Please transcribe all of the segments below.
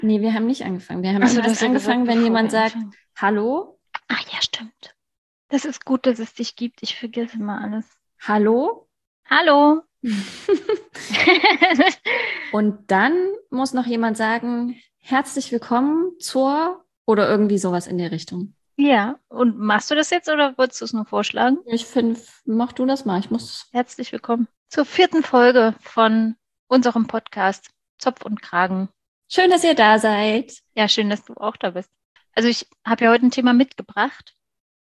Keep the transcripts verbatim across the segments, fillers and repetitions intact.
Nee, wir haben nicht angefangen. Wir haben Achso, immer du erst hast ja angefangen, gesagt, wenn bevor wir jemand sagt, anfangen. hallo, Ach ja, stimmt. Das ist gut, dass es dich gibt. Ich vergesse immer alles. hallo. Hallo. Und dann muss noch jemand sagen, herzlich willkommen zur oder irgendwie sowas in der Richtung. Ja, und machst du das jetzt oder wolltest du es nur vorschlagen? Ich finde, mach du das mal. Ich muss. Herzlich willkommen zur vierten Folge von unserem Podcast Zopf und Kragen. Schön, dass ihr da seid. Ja, schön, dass du auch da bist. Also ich habe ja heute ein Thema mitgebracht.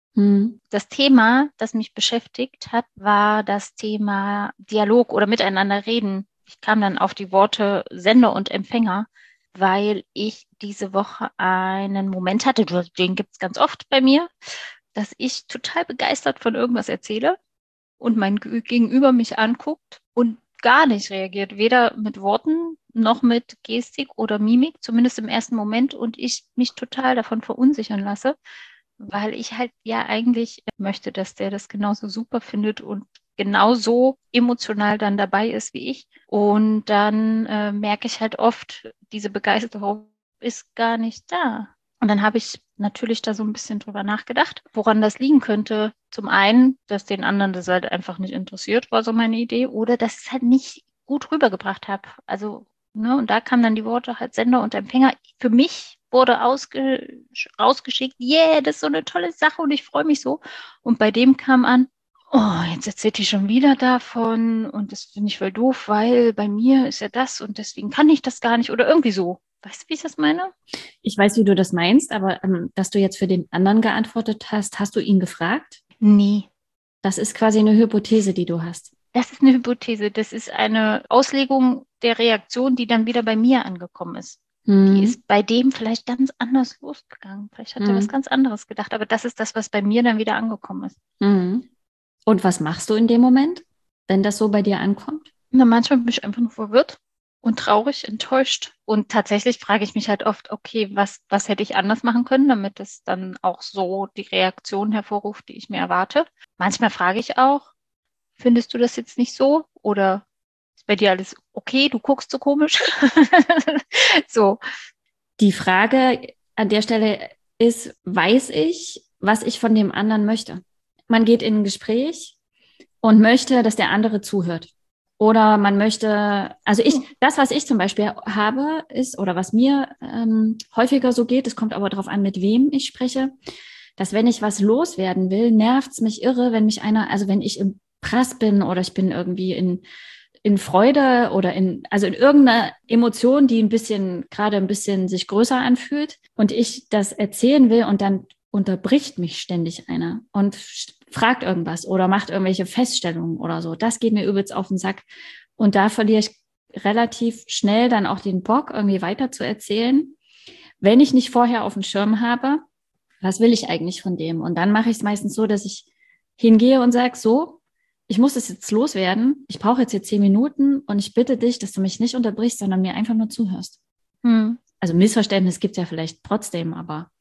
Hm. Das Thema, das mich beschäftigt hat, war das Thema Dialog oder miteinander reden. Ich kam dann auf die Worte Sender und Empfänger, weil ich diese Woche einen Moment hatte, den gibt es ganz oft bei mir, dass ich total begeistert von irgendwas erzähle und mein Gegenüber mich anguckt und gar nicht reagiert, weder mit Worten noch mit Gestik oder Mimik, zumindest im ersten Moment, und ich mich total davon verunsichern lasse, weil ich halt ja eigentlich möchte, dass der das genauso super findet und genauso emotional dann dabei ist wie ich. Und dann äh, merke ich halt oft, diese Begeisterung ist gar nicht da. Und dann habe ich natürlich da so ein bisschen drüber nachgedacht, woran das liegen könnte. Zum einen, dass den anderen das halt einfach nicht interessiert, war so meine Idee, oder dass ich es halt nicht gut rübergebracht habe. Also, ne, und da kamen dann die Worte halt Sender und Empfänger. Für mich wurde ausge rausgeschickt, yeah, das ist so eine tolle Sache und ich freue mich so. Und bei dem kam an, oh, jetzt erzählt die schon wieder davon und das finde ich voll doof, weil bei mir ist ja das und deswegen kann ich das gar nicht oder irgendwie so. Weißt du, wie ich das meine? Ich weiß, wie du das meinst, aber ähm, dass du jetzt für den anderen geantwortet hast, hast du ihn gefragt? Nee. Das ist quasi eine Hypothese, die du hast. Das ist eine Hypothese. Das ist eine Auslegung der Reaktion, die dann wieder bei mir angekommen ist. Die Hm. ist bei dem vielleicht ganz anders losgegangen. Vielleicht hat er was Hm. ganz anderes gedacht. Aber das ist das, was bei mir dann wieder angekommen ist. Hm. Und was machst du in dem Moment, wenn das so bei dir ankommt? Na, manchmal bin ich einfach nur verwirrt und traurig, enttäuscht. Und tatsächlich frage ich mich halt oft, okay, was, was hätte ich anders machen können, damit es dann auch so die Reaktion hervorruft, die ich mir erwarte. Manchmal frage ich auch, findest du das jetzt nicht so? Oder ist bei dir alles okay? Du guckst so komisch. So. Die Frage an der Stelle ist, weiß ich, was ich von dem anderen möchte? Man geht in ein Gespräch und möchte, dass der andere zuhört. Oder man möchte, also ich, das, was ich zum Beispiel habe, ist, oder was mir ähm, häufiger so geht, es kommt aber darauf an, mit wem ich spreche, dass wenn ich was loswerden will, nervt es mich irre, wenn mich einer, also wenn ich im Prass bin oder ich bin irgendwie in, in Freude oder in, also in irgendeiner Emotion, die ein bisschen, gerade ein bisschen sich größer anfühlt und ich das erzählen will und dann unterbricht mich ständig einer und fragt irgendwas oder macht irgendwelche Feststellungen oder so. Das geht mir übelst auf den Sack. Und da verliere ich relativ schnell dann auch den Bock, irgendwie weiter zu erzählen, wenn ich nicht vorher auf dem Schirm habe, was will ich eigentlich von dem? Und dann mache ich es meistens so, dass ich hingehe und sage, so, ich muss das jetzt loswerden. Ich brauche jetzt hier zehn Minuten und ich bitte dich, dass du mich nicht unterbrichst, sondern mir einfach nur zuhörst. Hm. Also Missverständnis gibt es ja vielleicht trotzdem, aber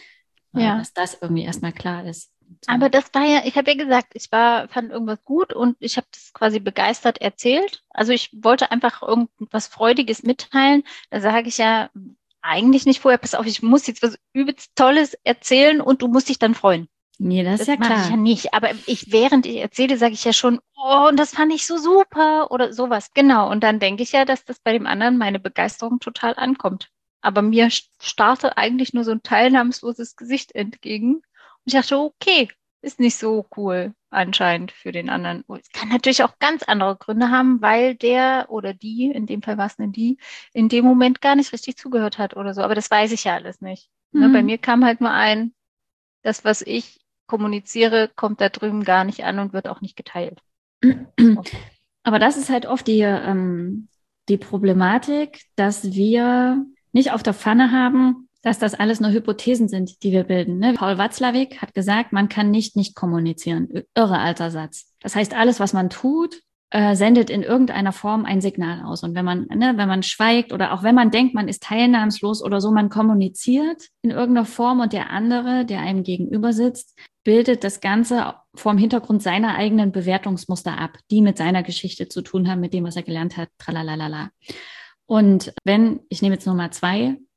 äh, Ja. dass das irgendwie erstmal klar ist. So. Aber das war ja, ich habe ja gesagt, ich war, fand irgendwas gut und ich habe das quasi begeistert erzählt. Also ich wollte einfach irgendwas Freudiges mitteilen. Da sage ich ja eigentlich nicht vorher, pass auf, ich muss jetzt was übelst Tolles erzählen und du musst dich dann freuen. Nee, das ist Das ja mache ich ja klar. nicht. Aber ich, während ich erzähle, sage ich ja schon, oh, und das fand ich so super oder sowas. Genau. Und dann denke ich ja, dass das bei dem anderen meine Begeisterung total ankommt. Aber mir starrte eigentlich nur so ein teilnahmsloses Gesicht entgegen. Und ich dachte, okay, ist nicht so cool anscheinend für den anderen. Und es kann natürlich auch ganz andere Gründe haben, weil der oder die, in dem Fall war es eine die, in dem Moment gar nicht richtig zugehört hat oder so. Aber das weiß ich ja alles nicht. Ne, bei Hm. mir kam halt nur ein, das, was ich kommuniziere, kommt da drüben gar nicht an und wird auch nicht geteilt. So. Aber das ist halt oft die, ähm, die Problematik, dass wir nicht auf der Pfanne haben, dass das alles nur Hypothesen sind, die wir bilden. Ne? Paul Watzlawick hat gesagt, man kann nicht nicht kommunizieren. Irre alter Satz. Das heißt, alles, was man tut, äh, sendet in irgendeiner Form ein Signal aus. Und wenn man, ne, wenn man schweigt oder auch wenn man denkt, man ist teilnahmslos oder so, man kommuniziert in irgendeiner Form und der andere, der einem gegenüber sitzt, bildet das Ganze vor dem Hintergrund seiner eigenen Bewertungsmuster ab, die mit seiner Geschichte zu tun haben, mit dem, was er gelernt hat, tralalala. Und wenn, ich nehme jetzt Nummer zwei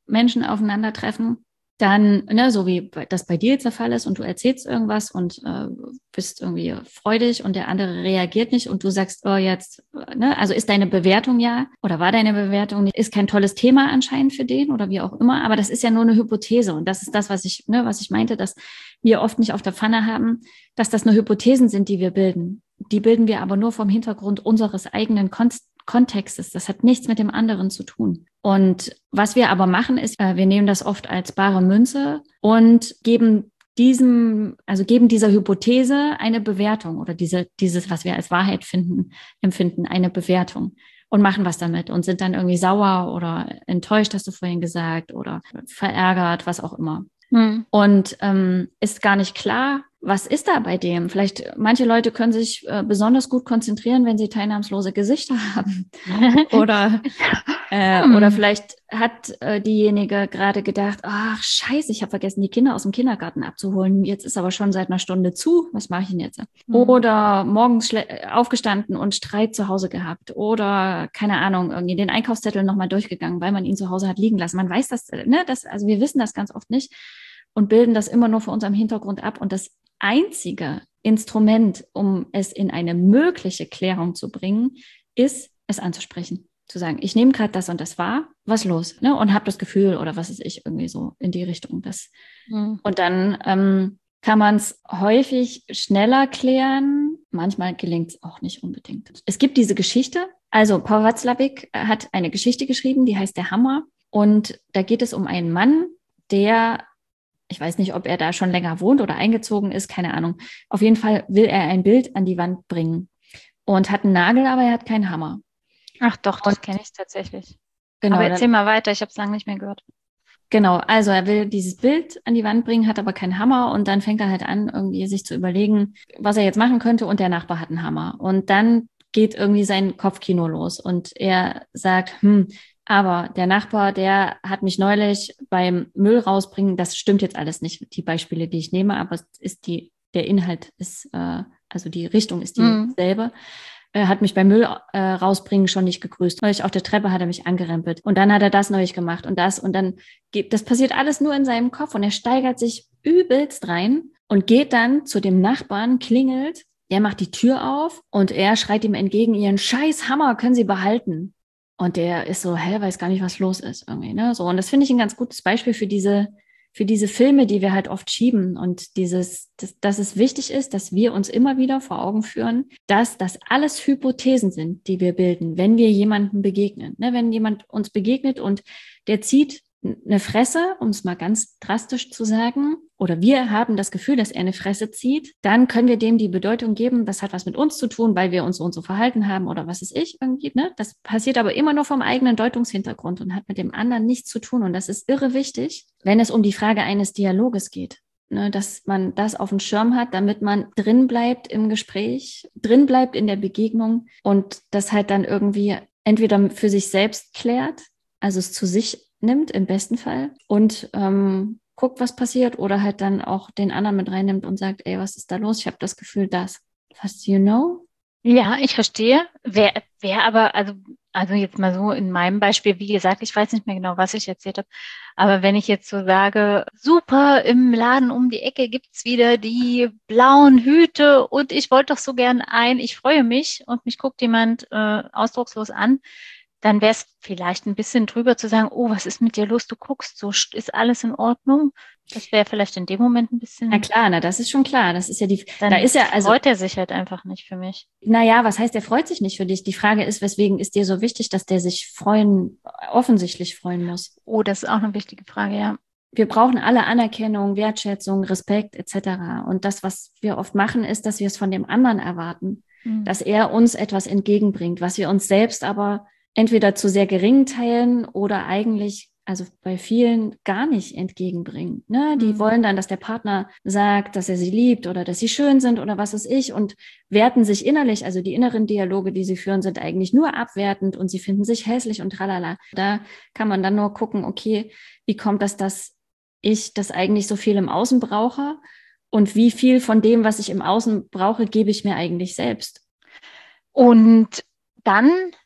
Menschen aufeinandertreffen, dann, ne, so wie das bei dir jetzt der Fall ist und du erzählst irgendwas und äh, bist irgendwie freudig und der andere reagiert nicht und du sagst, oh jetzt, ne, also ist deine Bewertung ja oder war deine Bewertung, ist kein tolles Thema anscheinend für den oder wie auch immer, aber das ist ja nur eine Hypothese und das ist das, was ich, ne, was ich meinte, dass wir oft nicht auf der Pfanne haben, dass das nur Hypothesen sind, die wir bilden. Die bilden wir aber nur vom Hintergrund unseres eigenen Kon- Kontextes. Das hat nichts mit dem anderen zu tun. Und was wir aber machen, ist, wir nehmen das oft als bare Münze und geben diesem, also geben dieser Hypothese eine Bewertung oder diese, dieses, was wir als Wahrheit finden, empfinden, eine Bewertung und machen was damit und sind dann irgendwie sauer oder enttäuscht, hast du vorhin gesagt, oder verärgert, was auch immer. Hm. Und ähm, ist gar nicht klar, was ist da bei dem? Vielleicht, manche Leute können sich äh, besonders gut konzentrieren, wenn sie teilnahmslose Gesichter haben. Oder, äh, hm. oder vielleicht hat äh, diejenige gerade gedacht, ach scheiße, ich habe vergessen, die Kinder aus dem Kindergarten abzuholen. Jetzt ist aber schon seit einer Stunde zu. Was mache ich denn jetzt? Hm. Oder morgens schle- aufgestanden und Streit zu Hause gehabt. Oder, keine Ahnung, irgendwie den Einkaufszettel nochmal durchgegangen, weil man ihn zu Hause hat liegen lassen. Man weiß das, ne? Das, also wir wissen das ganz oft nicht und bilden das immer nur vor unserem Hintergrund ab. Und das einzige Instrument, um es in eine mögliche Klärung zu bringen, ist, es anzusprechen. Zu sagen, ich nehme gerade das und das wahr, was los? Ne? Und habe das Gefühl oder was ist ich irgendwie so in die Richtung. Das. Mhm. Und dann ähm, kann man es häufig schneller klären. Manchmal gelingt es auch nicht unbedingt. Es gibt diese Geschichte. Also Paul Watzlawick hat eine Geschichte geschrieben, die heißt Der Hammer. Und da geht es um einen Mann, der, ich weiß nicht, ob er da schon länger wohnt oder eingezogen ist, keine Ahnung. Auf jeden Fall will er ein Bild an die Wand bringen und hat einen Nagel, aber er hat keinen Hammer. Ach doch, das kenne ich tatsächlich. Genau, aber erzähl dann mal weiter, ich habe es lange nicht mehr gehört. Genau, also er will dieses Bild an die Wand bringen, hat aber keinen Hammer und dann fängt er halt an, irgendwie sich zu überlegen, was er jetzt machen könnte und der Nachbar hat einen Hammer. Und dann geht irgendwie sein Kopfkino los und er sagt, hm, aber der Nachbar, der hat mich neulich beim Müll rausbringen, das stimmt jetzt alles nicht, die Beispiele, die ich nehme, aber es ist die, der Inhalt ist, äh, also die Richtung ist dieselbe. Mhm. Er hat mich beim Müll äh, rausbringen schon nicht gegrüßt. Neulich auf der Treppe hat er mich angerempelt. Und dann hat er das neulich gemacht und das. Und dann geht, das passiert alles nur in seinem Kopf. Und er steigert sich übelst rein und geht dann zu dem Nachbarn, klingelt. Der macht die Tür auf und er schreit ihm entgegen, ihren scheiß Hammer können Sie behalten. Und der ist so, hä, weiß gar nicht, was los ist irgendwie, ne? So. Und das finde ich ein ganz gutes Beispiel für diese für diese Filme, die wir halt oft schieben und dieses, dass, dass es wichtig ist, dass wir uns immer wieder vor Augen führen, dass das alles Hypothesen sind, die wir bilden, wenn wir jemandem begegnen. Ne, wenn jemand uns begegnet und der zieht eine Fresse, um es mal ganz drastisch zu sagen, oder wir haben das Gefühl, dass er eine Fresse zieht, dann können wir dem die Bedeutung geben, das hat was mit uns zu tun, weil wir uns so und so verhalten haben oder was ist ich irgendwie. Ne? Das passiert aber immer nur vom eigenen Deutungshintergrund und hat mit dem anderen nichts zu tun. Und das ist irre wichtig, wenn es um die Frage eines Dialoges geht. Ne, dass man das auf dem Schirm hat, damit man drin bleibt im Gespräch, drin bleibt in der Begegnung und das halt dann irgendwie entweder für sich selbst klärt, also es zu sich nimmt im besten Fall und ähm, guckt, was passiert oder halt dann auch den anderen mit reinnimmt und sagt, ey, was ist da los? Ich habe das Gefühl, das. Was, you know? Ja, ich verstehe. Wer, wer aber, also, also jetzt mal so in meinem Beispiel, wie gesagt, ich weiß nicht mehr genau, was ich erzählt habe, aber wenn ich jetzt so sage, super, im Laden um die Ecke gibt's wieder die blauen Hüte und ich wollte doch so gern ein, ich freue mich und mich guckt jemand äh, ausdruckslos an, dann wäre es vielleicht ein bisschen drüber zu sagen, oh, was ist mit dir los? Du guckst so, ist alles in Ordnung? Das wäre vielleicht in dem Moment ein bisschen. Na klar, na, das ist schon klar. Das ist ja die, dann da ist ja, also. freut er sich halt einfach nicht für mich. Naja, was heißt, er freut sich nicht für dich? Die Frage ist, weswegen ist dir so wichtig, dass der sich freuen, offensichtlich freuen muss? Oh, das ist auch eine wichtige Frage, ja. Wir brauchen alle Anerkennung, Wertschätzung, Respekt et cetera. Und das, was wir oft machen, ist, dass wir es von dem anderen erwarten, mhm. dass er uns etwas entgegenbringt, was wir uns selbst aber entweder zu sehr geringen Teilen oder eigentlich, also bei vielen, gar nicht entgegenbringen. Ne? Die mhm. wollen dann, dass der Partner sagt, dass er sie liebt oder dass sie schön sind oder was weiß ich und werten sich innerlich, also die inneren Dialoge, die sie führen, sind eigentlich nur abwertend und sie finden sich hässlich und tralala. Da kann man dann nur gucken, okay, wie kommt das, dass ich das eigentlich so viel im Außen brauche und wie viel von dem, was ich im Außen brauche, gebe ich mir eigentlich selbst. Und dann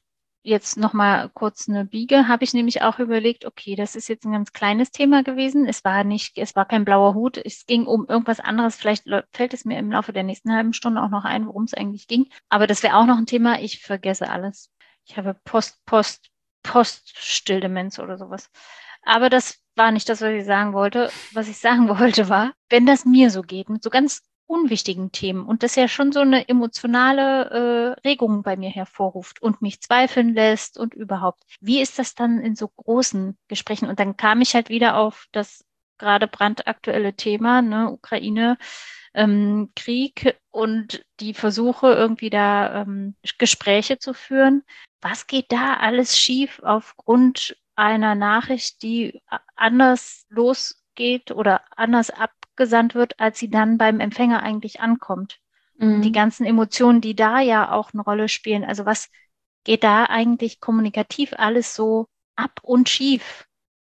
jetzt nochmal kurz eine Biege, habe ich nämlich auch überlegt, okay, das ist jetzt ein ganz kleines Thema gewesen. Es war nicht, es war kein blauer Hut. Es ging um irgendwas anderes. Vielleicht fällt es mir im Laufe der nächsten halben Stunde auch noch ein, worum es eigentlich ging. Aber das wäre auch noch ein Thema. Ich vergesse alles. Ich habe Post, Post, Post-Stilldemenz oder sowas. Aber das war nicht das, was ich sagen wollte. Was ich sagen wollte war, wenn das mir so geht, mit so ganz unwichtigen Themen und das ja schon so eine emotionale äh, Regung bei mir hervorruft und mich zweifeln lässt und überhaupt. Wie ist das dann in so großen Gesprächen? Und dann kam ich halt wieder auf das gerade brandaktuelle Thema, ne, Ukraine, ähm, Krieg und die Versuche irgendwie da ähm, Gespräche zu führen. Was geht da alles schief aufgrund einer Nachricht, die anders losgeht oder anders abgesandt wird, als sie dann beim Empfänger eigentlich ankommt? Mhm. Und die ganzen Emotionen, die da ja auch eine Rolle spielen. Also was geht da eigentlich kommunikativ alles so ab und schief?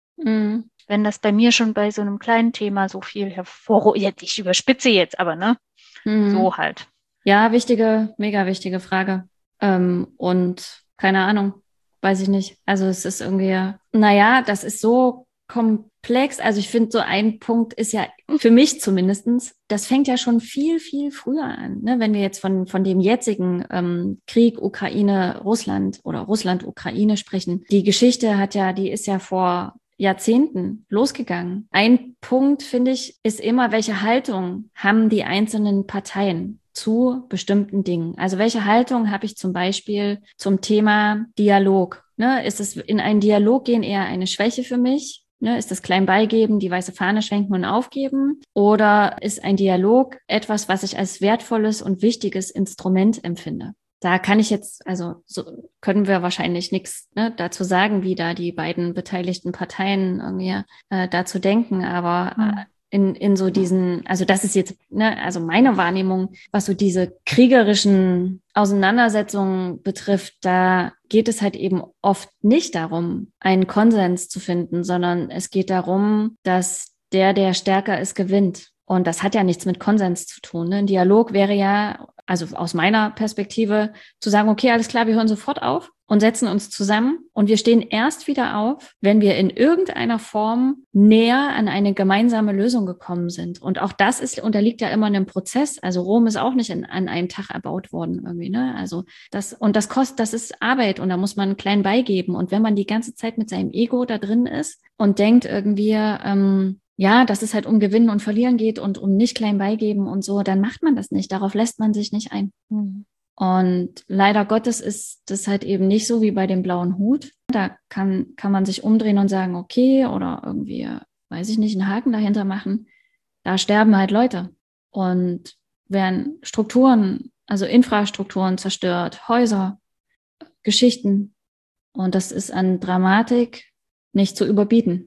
Mhm. Wenn das bei mir schon bei so einem kleinen Thema so viel hervor, jetzt, ich überspitze jetzt, aber ne, mhm. so halt. Ja, wichtige, mega wichtige Frage. Ähm, und keine Ahnung, weiß ich nicht. Also es ist irgendwie, naja, das ist so komplex. Also ich finde, so ein Punkt ist ja für mich zumindestens, das fängt ja schon viel, viel früher an. Ne? Wenn wir jetzt von, von dem jetzigen ähm, Krieg Ukraine, Russland oder Russland, Ukraine sprechen. Die Geschichte hat ja, die ist ja vor Jahrzehnten losgegangen. Ein Punkt, finde ich, ist immer, welche Haltung haben die einzelnen Parteien zu bestimmten Dingen? Also welche Haltung habe ich zum Beispiel zum Thema Dialog? Ne? Ist es in einen Dialog gehen eher eine Schwäche für mich? Ne? Ist das klein beigeben, die weiße Fahne schwenken und aufgeben? Oder ist ein Dialog etwas, was ich als wertvolles und wichtiges Instrument empfinde? Da kann ich jetzt, also so können wir wahrscheinlich nichts ne, dazu sagen, wie da die beiden beteiligten Parteien irgendwie äh, dazu denken, aber äh, in, in so diesen, also das ist jetzt, ne, also meine Wahrnehmung, was so diese kriegerischen Auseinandersetzungen betrifft, da geht es halt eben oft nicht darum, einen Konsens zu finden, sondern es geht darum, dass der, der stärker ist, gewinnt. Und das hat ja nichts mit Konsens zu tun. Ne? Ein Dialog wäre ja, also aus meiner Perspektive, zu sagen, okay, alles klar, wir hören sofort auf und setzen uns zusammen und wir stehen erst wieder auf, wenn wir in irgendeiner Form näher an eine gemeinsame Lösung gekommen sind. Und auch das ist, unterliegt ja immer einem Prozess. Also Rom ist auch nicht in, an einem Tag erbaut worden irgendwie, ne? Also das, und das kostet, das ist Arbeit und da muss man klein beigeben. Und wenn man die ganze Zeit mit seinem Ego da drin ist und denkt irgendwie, ähm, ja, dass es halt um Gewinnen und Verlieren geht und um nicht klein beigeben und so, dann macht man das nicht. Darauf lässt man sich nicht ein. Mhm. Und leider Gottes ist das halt eben nicht so wie bei dem blauen Hut. Da kann, kann man sich umdrehen und sagen, okay, oder irgendwie, weiß ich nicht, einen Haken dahinter machen. Da sterben halt Leute. Und werden Strukturen, also Infrastrukturen zerstört, Häuser, Geschichten. Und das ist an Dramatik nicht zu überbieten.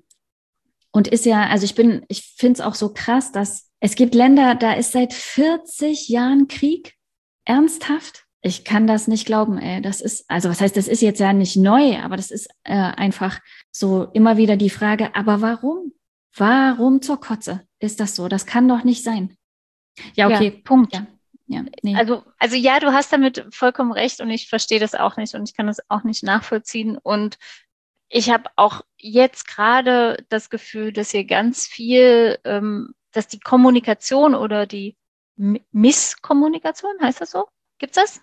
Und ist ja, also ich bin, ich finde es auch so krass, dass es gibt Länder, da ist seit vierzig Jahren Krieg. Ernsthaft? Ich kann das nicht glauben, ey. Das ist, also was heißt, das ist jetzt ja nicht neu, aber das ist äh, einfach so immer wieder die Frage, aber warum? Warum zur Kotze ist das so? Das kann doch nicht sein. Ja, okay, ja, Punkt. Ja. Ja, nee. Also, also ja, du hast damit vollkommen recht und ich verstehe das auch nicht und ich kann das auch nicht nachvollziehen und ich habe auch jetzt gerade das Gefühl, dass hier ganz viel, ähm, dass die Kommunikation oder die M- Misskommunikation, heißt das so? Gibt's das?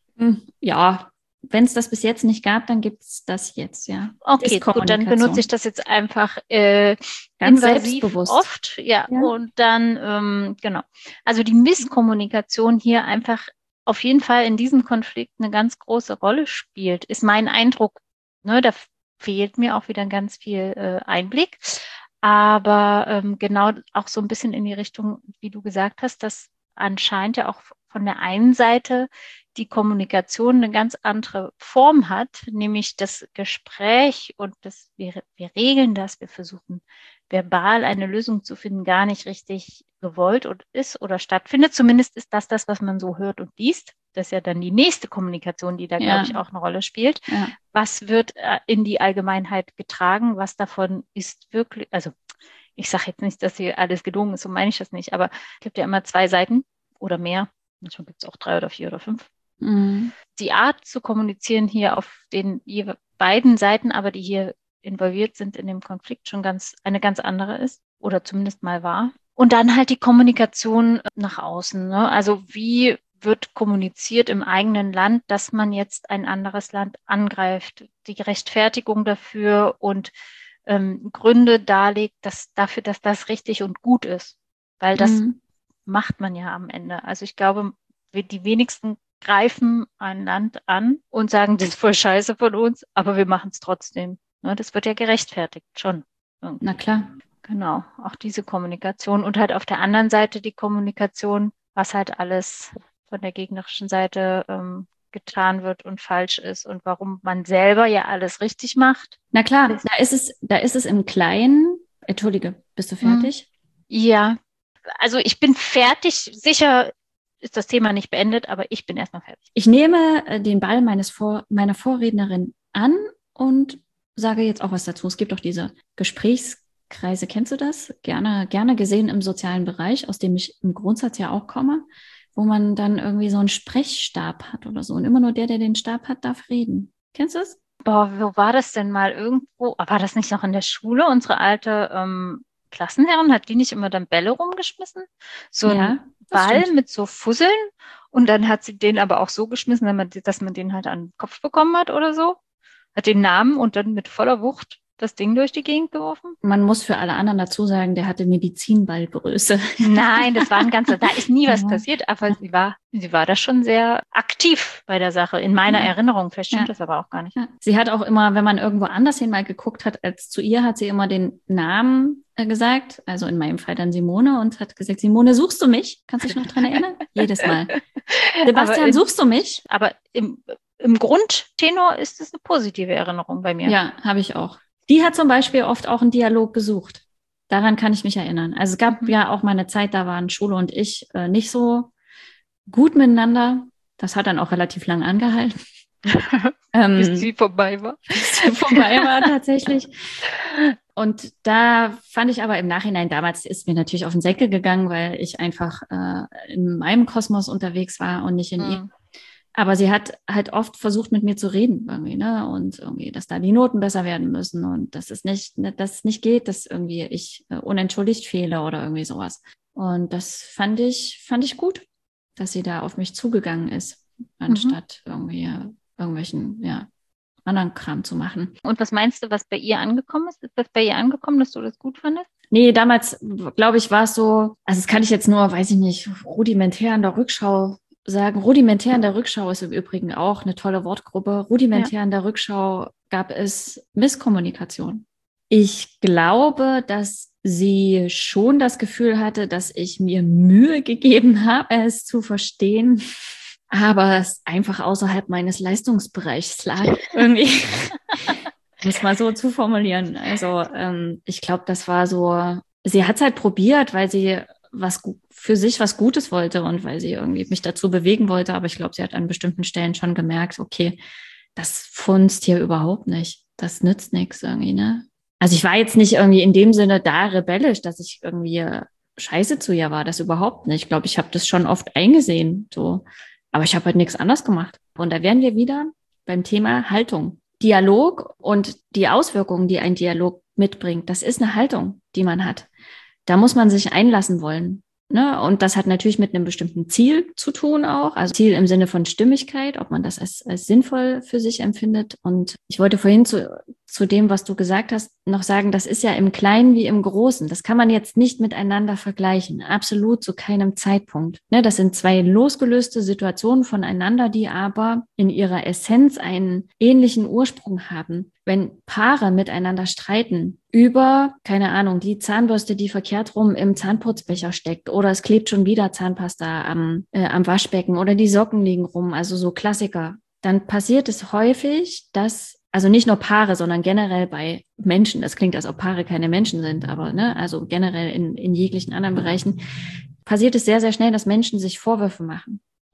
Ja, wenn es das bis jetzt nicht gab, dann gibt's das jetzt, ja. Okay, gut, dann benutze ich das jetzt einfach äh, ganz invasiv selbstbewusst. Oft, ja, ja. Und dann, ähm, genau. Also die Misskommunikation hier einfach auf jeden Fall in diesem Konflikt eine ganz große Rolle spielt, ist mein Eindruck. Ne, da fehlt mir auch wieder ganz viel äh, Einblick. Aber ähm, genau auch so ein bisschen in die Richtung, wie du gesagt hast, dass anscheinend ja auch von der einen Seite die Kommunikation eine ganz andere Form hat, nämlich das Gespräch und das, wir, wir regeln das, wir versuchen verbal eine Lösung zu finden, gar nicht richtig gewollt und ist oder stattfindet. Zumindest ist das das, was man so hört und liest. Das ist ja dann die nächste Kommunikation, die da, ja. glaube ich, auch eine Rolle spielt. Ja. Was wird äh, in die Allgemeinheit getragen? Was davon ist wirklich, also ich sage jetzt nicht, dass hier alles gelungen ist, so meine ich das nicht, aber es gibt ja immer zwei Seiten oder mehr. Manchmal gibt es auch drei oder vier oder fünf. Mhm. Die Art zu kommunizieren hier auf den beiden Seiten, aber die hier involviert sind in dem Konflikt, schon ganz eine ganz andere ist oder zumindest mal war. Und dann halt die Kommunikation nach außen, ne? Also wie wird kommuniziert im eigenen Land, dass man jetzt ein anderes Land angreift, die Rechtfertigung dafür und ähm, Gründe darlegt, dass, dafür, dass das richtig und gut ist. Weil das Mhm. macht man ja am Ende. Also ich glaube, die wenigsten greifen ein Land an und sagen, das ist voll scheiße von uns, aber wir machen es trotzdem. Ne, das wird ja gerechtfertigt, schon. Irgendwie. Na klar. Genau, auch diese Kommunikation und halt auf der anderen Seite die Kommunikation, was halt alles von der gegnerischen Seite ähm, getan wird und falsch ist und warum man selber ja alles richtig macht. Na klar, da ist es, da ist es im Kleinen. Entschuldige, bist du fertig? Ja, also ich bin fertig. Sicher ist das Thema nicht beendet, aber ich bin erstmal fertig. Ich nehme äh, den Ball meines Vor meiner Vorrednerin an und sage jetzt auch was dazu. Es gibt auch diese Gesprächskreise, kennst du das? Gerne, gerne gesehen im sozialen Bereich, aus dem ich im Grundsatz ja auch komme, wo man dann irgendwie so einen Sprechstab hat oder so. Und immer nur der, der den Stab hat, darf reden. Kennst du es? Boah, wo war das denn mal irgendwo? War das nicht noch in der Schule? Unsere alte ähm, Klassenlehrerin, hat die nicht immer dann Bälle rumgeschmissen? So ein Ja, das Ball stimmt. mit so Fusseln und dann hat sie den aber auch so geschmissen, dass man, dass man den halt an den Kopf bekommen hat oder so. Hat den Namen und dann mit voller Wucht das Ding durch die Gegend geworfen. Man muss für alle anderen dazu sagen, der hatte Medizinballgröße. Nein, das war ein ganzer, da ist nie was Ja. passiert, aber sie war, sie war da schon sehr aktiv bei der Sache, in meiner Ja. Erinnerung. Vielleicht stimmt Ja. das aber auch gar nicht. Ja. Sie hat auch immer, wenn man irgendwo anders hin mal geguckt hat als zu ihr, hat sie immer den Namen äh, gesagt, also in meinem Fall dann Simone, und hat gesagt, Simone, suchst du mich? Kannst du dich noch dran erinnern? Jedes Mal. Sebastian, Aber in, suchst du mich? aber im, im Grundtenor ist es eine positive Erinnerung bei mir. Ja, habe ich auch. Die hat zum Beispiel oft auch einen Dialog gesucht. Daran kann ich mich erinnern. Also es gab Mhm. ja auch mal eine Zeit, da waren Schule und ich äh, nicht so gut miteinander. Das hat dann auch relativ lang angehalten. ähm, Bis sie vorbei war. Bis sie vorbei war tatsächlich. Und da fand ich aber im Nachhinein, damals ist mir natürlich auf den Säckel gegangen, weil ich einfach äh, in meinem Kosmos unterwegs war und nicht in Mhm. ihr. Aber sie hat halt oft versucht, mit mir zu reden irgendwie, ne? Und irgendwie, dass da die Noten besser werden müssen und dass es nicht, dass es nicht geht, dass irgendwie ich äh, unentschuldigt fehle oder irgendwie sowas. Und das fand ich, fand ich gut, dass sie da auf mich zugegangen ist, anstatt mhm. irgendwie irgendwelchen, ja, anderen Kram zu machen. Und was meinst du, was bei ihr angekommen ist? Ist das bei ihr angekommen, dass du das gut fandest? Nee, damals, glaube ich, war es so, also das kann ich jetzt nur, weiß ich nicht, rudimentär in der Rückschau sagen. Rudimentär in der Rückschau ist im Übrigen auch eine tolle Wortgruppe. Rudimentär ja. in der Rückschau gab es Misskommunikation. Ich glaube, dass sie schon das Gefühl hatte, dass ich mir Mühe gegeben habe, es zu verstehen, aber es einfach außerhalb meines Leistungsbereichs lag. Irgendwie, um es mal so zu formulieren. Also ähm, ich glaube, das war so, sie hat es halt probiert, weil sie was für sich was Gutes wollte und weil sie irgendwie mich dazu bewegen wollte. Aber ich glaube, sie hat an bestimmten Stellen schon gemerkt, okay, das funzt hier überhaupt nicht. Das nützt nichts irgendwie, ne? Also ich war jetzt nicht irgendwie in dem Sinne da rebellisch, dass ich irgendwie scheiße zu ihr war. Das überhaupt nicht. Ich glaube, ich habe das schon oft eingesehen, so. Aber ich habe halt nichts anderes gemacht. Und da wären wir wieder beim Thema Haltung. Dialog und die Auswirkungen, die ein Dialog mitbringt, das ist eine Haltung, die man hat. Da muss man sich einlassen wollen. Ne? Und das hat natürlich mit einem bestimmten Ziel zu tun auch. Also Ziel im Sinne von Stimmigkeit, ob man das als, als sinnvoll für sich empfindet. Und ich wollte vorhin zu, zu dem, was du gesagt hast, noch sagen, das ist ja im Kleinen wie im Großen. Das kann man jetzt nicht miteinander vergleichen. Absolut zu keinem Zeitpunkt. Ne? Das sind zwei losgelöste Situationen voneinander, die aber in ihrer Essenz einen ähnlichen Ursprung haben. Wenn Paare miteinander streiten über, keine Ahnung, die Zahnbürste, die verkehrt rum im Zahnputzbecher steckt oder es klebt schon wieder Zahnpasta am, äh, am Waschbecken oder die Socken liegen rum, also so Klassiker, dann passiert es häufig, dass, also nicht nur Paare, sondern generell bei Menschen, das klingt, als ob Paare keine Menschen sind, aber ne, also generell in, in jeglichen anderen Bereichen, passiert es sehr, sehr schnell, dass Menschen sich Vorwürfe machen.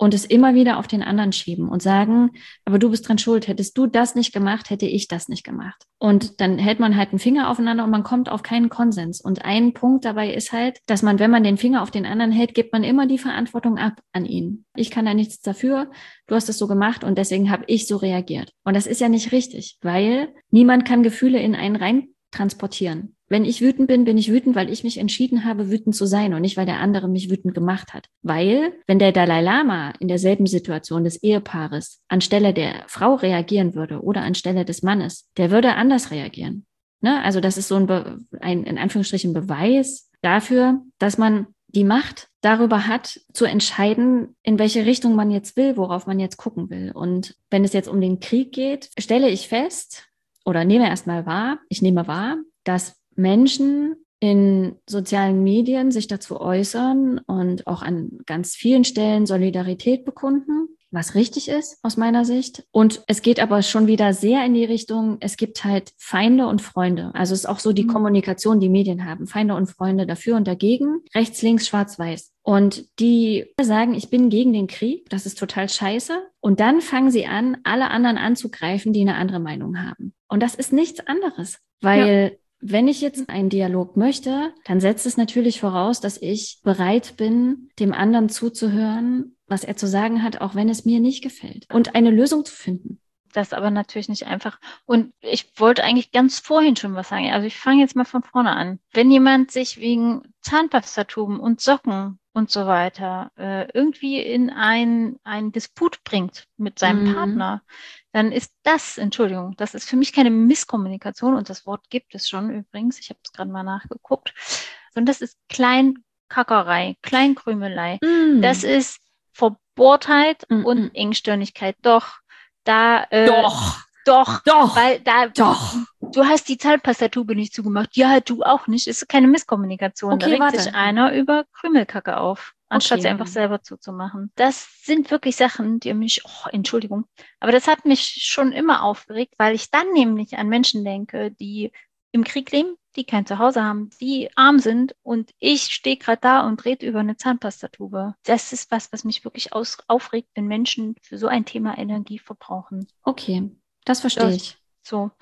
und es immer wieder auf den anderen schieben und sagen, aber du bist dran schuld, hättest du das nicht gemacht, hätte ich das nicht gemacht. Und dann hält man halt einen Finger aufeinander und man kommt auf keinen Konsens. Und ein Punkt dabei ist halt, dass man, wenn man den Finger auf den anderen hält, gibt man immer die Verantwortung ab an ihn. Ich kann da nichts dafür, du hast es so gemacht und deswegen habe ich so reagiert. Und das ist ja nicht richtig, weil niemand kann Gefühle in einen rein transportieren. Wenn ich wütend bin, bin ich wütend, weil ich mich entschieden habe, wütend zu sein und nicht, weil der andere mich wütend gemacht hat. Weil, wenn der Dalai Lama in derselben Situation des Ehepaares anstelle der Frau reagieren würde oder anstelle des Mannes, der würde anders reagieren. Ne? Also das ist so ein, Be- ein, in Anführungsstrichen, Beweis dafür, dass man die Macht darüber hat, zu entscheiden, in welche Richtung man jetzt will, worauf man jetzt gucken will. Und wenn es jetzt um den Krieg geht, stelle ich fest oder nehme erstmal wahr, ich nehme wahr, dass Menschen in sozialen Medien sich dazu äußern und auch an ganz vielen Stellen Solidarität bekunden, was richtig ist aus meiner Sicht. Und es geht aber schon wieder sehr in die Richtung, es gibt halt Feinde und Freunde. Also es ist auch so die Kommunikation, die Medien haben. Feinde und Freunde dafür und dagegen, rechts, links, schwarz, weiß. Und die sagen, ich bin gegen den Krieg, das ist total scheiße. Und dann fangen sie an, alle anderen anzugreifen, die eine andere Meinung haben. Und das ist nichts anderes, weil... Ja. Wenn ich jetzt einen Dialog möchte, dann setzt es natürlich voraus, dass ich bereit bin, dem anderen zuzuhören, was er zu sagen hat, auch wenn es mir nicht gefällt. Und eine Lösung zu finden. Das ist aber natürlich nicht einfach. Und ich wollte eigentlich ganz vorhin schon was sagen. Also ich fange jetzt mal von vorne an. Wenn jemand sich wegen Zahnpastatuben und Socken und so weiter äh, irgendwie in ein, ein Disput bringt mit seinem mhm. Partner, dann ist das, Entschuldigung, das ist für mich keine Misskommunikation und das Wort gibt es schon übrigens, ich habe es gerade mal nachgeguckt, und das ist Kleinkackerei, Kleinkrümelei. Mm. Das ist Verbohrtheit mm, und mm. Engstirnigkeit. Doch, da... Äh, doch, doch, doch, weil da... Doch. Du hast die Zahnpastatube nicht zugemacht. Ja, du auch nicht. Es ist keine Misskommunikation. Okay, da regt warte. sich einer über Krümelkacke auf, anstatt okay. sie einfach selber zuzumachen. Das sind wirklich Sachen, die mich, oh, Entschuldigung, aber das hat mich schon immer aufgeregt, weil ich dann nämlich an Menschen denke, die im Krieg leben, die kein Zuhause haben, die arm sind und ich stehe gerade da und rede über eine Zahnpastatube. Das ist was, was mich wirklich aus, aufregt, wenn Menschen für so ein Thema Energie verbrauchen. Okay, das verstehe das, ich. So.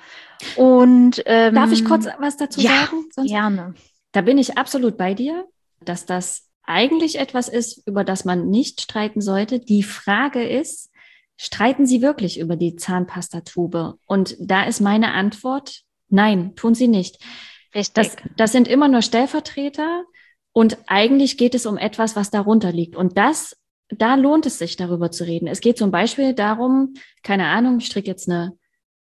Und ähm, darf ich kurz was dazu ja, sagen? Sonst, gerne. Da bin ich absolut bei dir, dass das eigentlich etwas ist, über das man nicht streiten sollte. Die Frage ist, streiten Sie wirklich über die Zahnpastatube? Und da ist meine Antwort, nein, tun Sie nicht. Richtig. Das, das sind immer nur Stellvertreter und eigentlich geht es um etwas, was darunter liegt. Und das, da lohnt es sich, darüber zu reden. Es geht zum Beispiel darum, keine Ahnung, ich stricke jetzt eine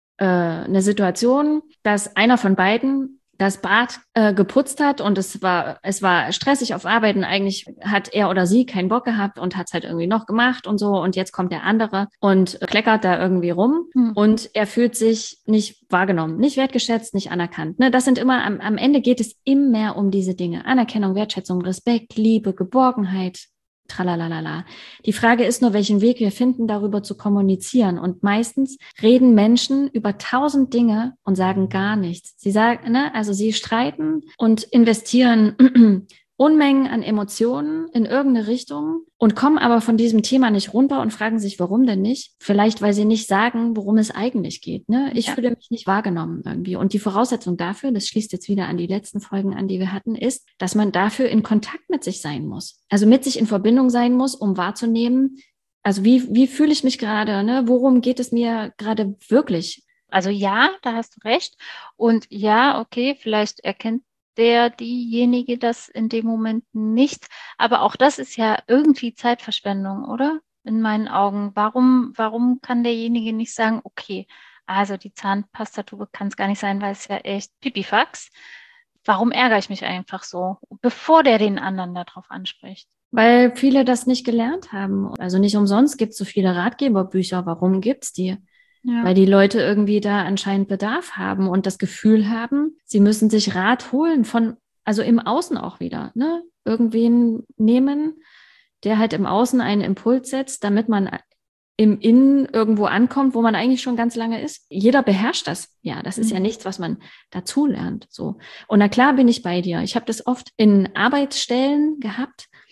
eine Situation, dass einer von beiden das Bad äh, geputzt hat und es war es war stressig auf Arbeit und eigentlich hat er oder sie keinen Bock gehabt und hat es halt irgendwie noch gemacht und so und jetzt kommt der andere und kleckert da irgendwie rum hm. und er fühlt sich nicht wahrgenommen, nicht wertgeschätzt, nicht anerkannt. Ne, das sind immer, am, am Ende geht es immer um diese Dinge. Anerkennung, Wertschätzung, Respekt, Liebe, Geborgenheit, tralalala. Die Frage ist nur, welchen Weg wir finden, darüber zu kommunizieren. Und meistens reden Menschen über tausend Dinge und sagen gar nichts. Sie sagen, ne, also sie streiten und investieren Unmengen an Emotionen in irgendeine Richtung und kommen aber von diesem Thema nicht runter und fragen sich, warum denn nicht? Vielleicht, weil sie nicht sagen, worum es eigentlich geht. Ne? Ich ja. fühle mich nicht wahrgenommen irgendwie. Und die Voraussetzung dafür, das schließt jetzt wieder an die letzten Folgen an, die wir hatten, ist, dass man dafür in Kontakt mit sich sein muss. Also mit sich in Verbindung sein muss, um wahrzunehmen, also wie, wie fühle ich mich gerade? Ne? Worum geht es mir gerade wirklich? Also ja, da hast du recht. Und ja, okay, vielleicht erkennt der, diejenige das in dem Moment nicht. Aber auch das ist ja irgendwie Zeitverschwendung, oder? In meinen Augen. Warum, warum kann derjenige nicht sagen, okay, also die Zahnpastatube kann es gar nicht sein, weil es ja echt Pipifax. Warum ärgere ich mich einfach so, bevor der den anderen darauf anspricht? Weil viele das nicht gelernt haben. Also nicht umsonst gibt es so viele Ratgeberbücher. Warum gibt's die? Ja. Weil die Leute irgendwie da anscheinend Bedarf haben und das Gefühl haben, sie müssen sich Rat holen von, also im Außen auch wieder, ne? Irgendwen nehmen, der halt im Außen einen Impuls setzt, damit man im Innen irgendwo ankommt, wo man eigentlich schon ganz lange ist. Jeder beherrscht das. Ja, das ist mhm. ja nichts, was man dazu lernt. So. Und na klar bin ich bei dir. Ich habe das oft in Arbeitsstellen gehabt,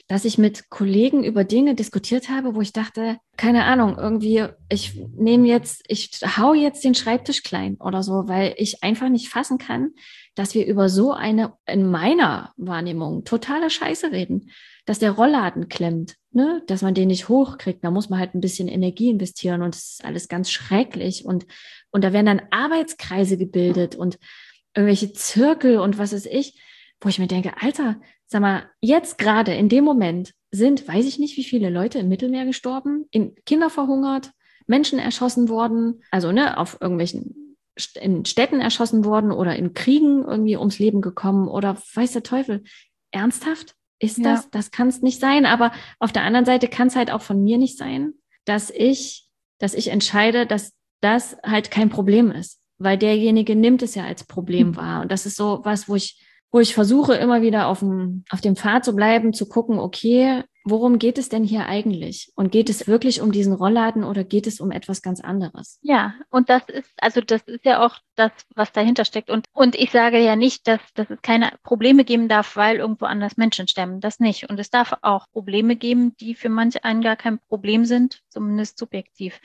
dass ich mit Kollegen über Dinge diskutiert habe, wo ich dachte, keine Ahnung, irgendwie, ich nehme jetzt, ich hau jetzt den Schreibtisch klein oder so, weil ich einfach nicht fassen kann, dass wir über so eine, in meiner Wahrnehmung, totale Scheiße reden, dass der Rollladen klemmt, ne, dass man den nicht hochkriegt. Da muss man halt ein bisschen Energie investieren und es ist alles ganz schrecklich und, und da werden dann Arbeitskreise gebildet und irgendwelche Zirkel und was weiß ich, wo ich mir denke, Alter, sag mal, jetzt gerade in dem Moment sind, weiß ich nicht, wie viele Leute im Mittelmeer gestorben, in Kinder verhungert, Menschen erschossen worden, also ne, auf irgendwelchen in Städten erschossen worden oder in Kriegen irgendwie ums Leben gekommen oder weiß der Teufel. Ernsthaft? Ist Ja. das? Das kann es nicht sein. Aber auf der anderen Seite kann es halt auch von mir nicht sein, dass ich, dass ich entscheide, dass das halt kein Problem ist, weil derjenige nimmt es ja als Problem wahr. Und das ist so was, wo ich wo ich versuche, immer wieder auf dem, auf dem Pfad zu bleiben, zu gucken, okay, worum geht es denn hier eigentlich? Und geht es wirklich um diesen Rollladen oder geht es um etwas ganz anderes? Ja, und das ist, also das ist ja auch das, was dahinter steckt. Und, und ich sage ja nicht, dass, dass es keine Probleme geben darf, weil irgendwo anders Menschen sterben. Das nicht. Und es darf auch Probleme geben, die für manche einen gar kein Problem sind, zumindest subjektiv.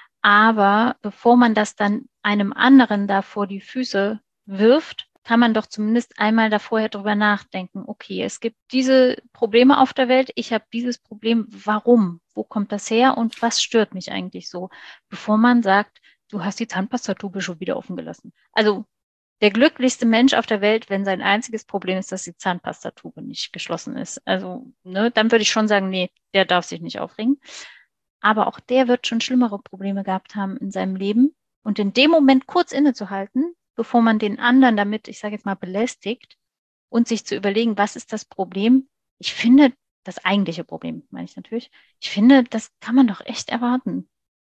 Aber bevor man das dann einem anderen da vor die Füße wirft, kann man doch zumindest einmal davor drüber nachdenken, okay, es gibt diese Probleme auf der Welt, ich habe dieses Problem, warum? Wo kommt das her und was stört mich eigentlich so? Bevor man sagt, du hast die Zahnpastatube schon wieder offen gelassen. Also der glücklichste Mensch auf der Welt, wenn sein einziges Problem ist, dass die Zahnpastatube nicht geschlossen ist. Also ne, dann würde ich schon sagen, nee, der darf sich nicht aufregen. Aber auch der wird schon schlimmere Probleme gehabt haben in seinem Leben. Und in dem Moment kurz innezuhalten, bevor man den anderen damit, ich sage jetzt mal, belästigt und sich zu überlegen, was ist das Problem? Ich finde, das eigentliche Problem, meine ich natürlich, ich finde, das kann man doch echt erwarten.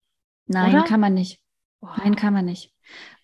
Nein, oder? kann man nicht. Oh. Nein, kann man nicht.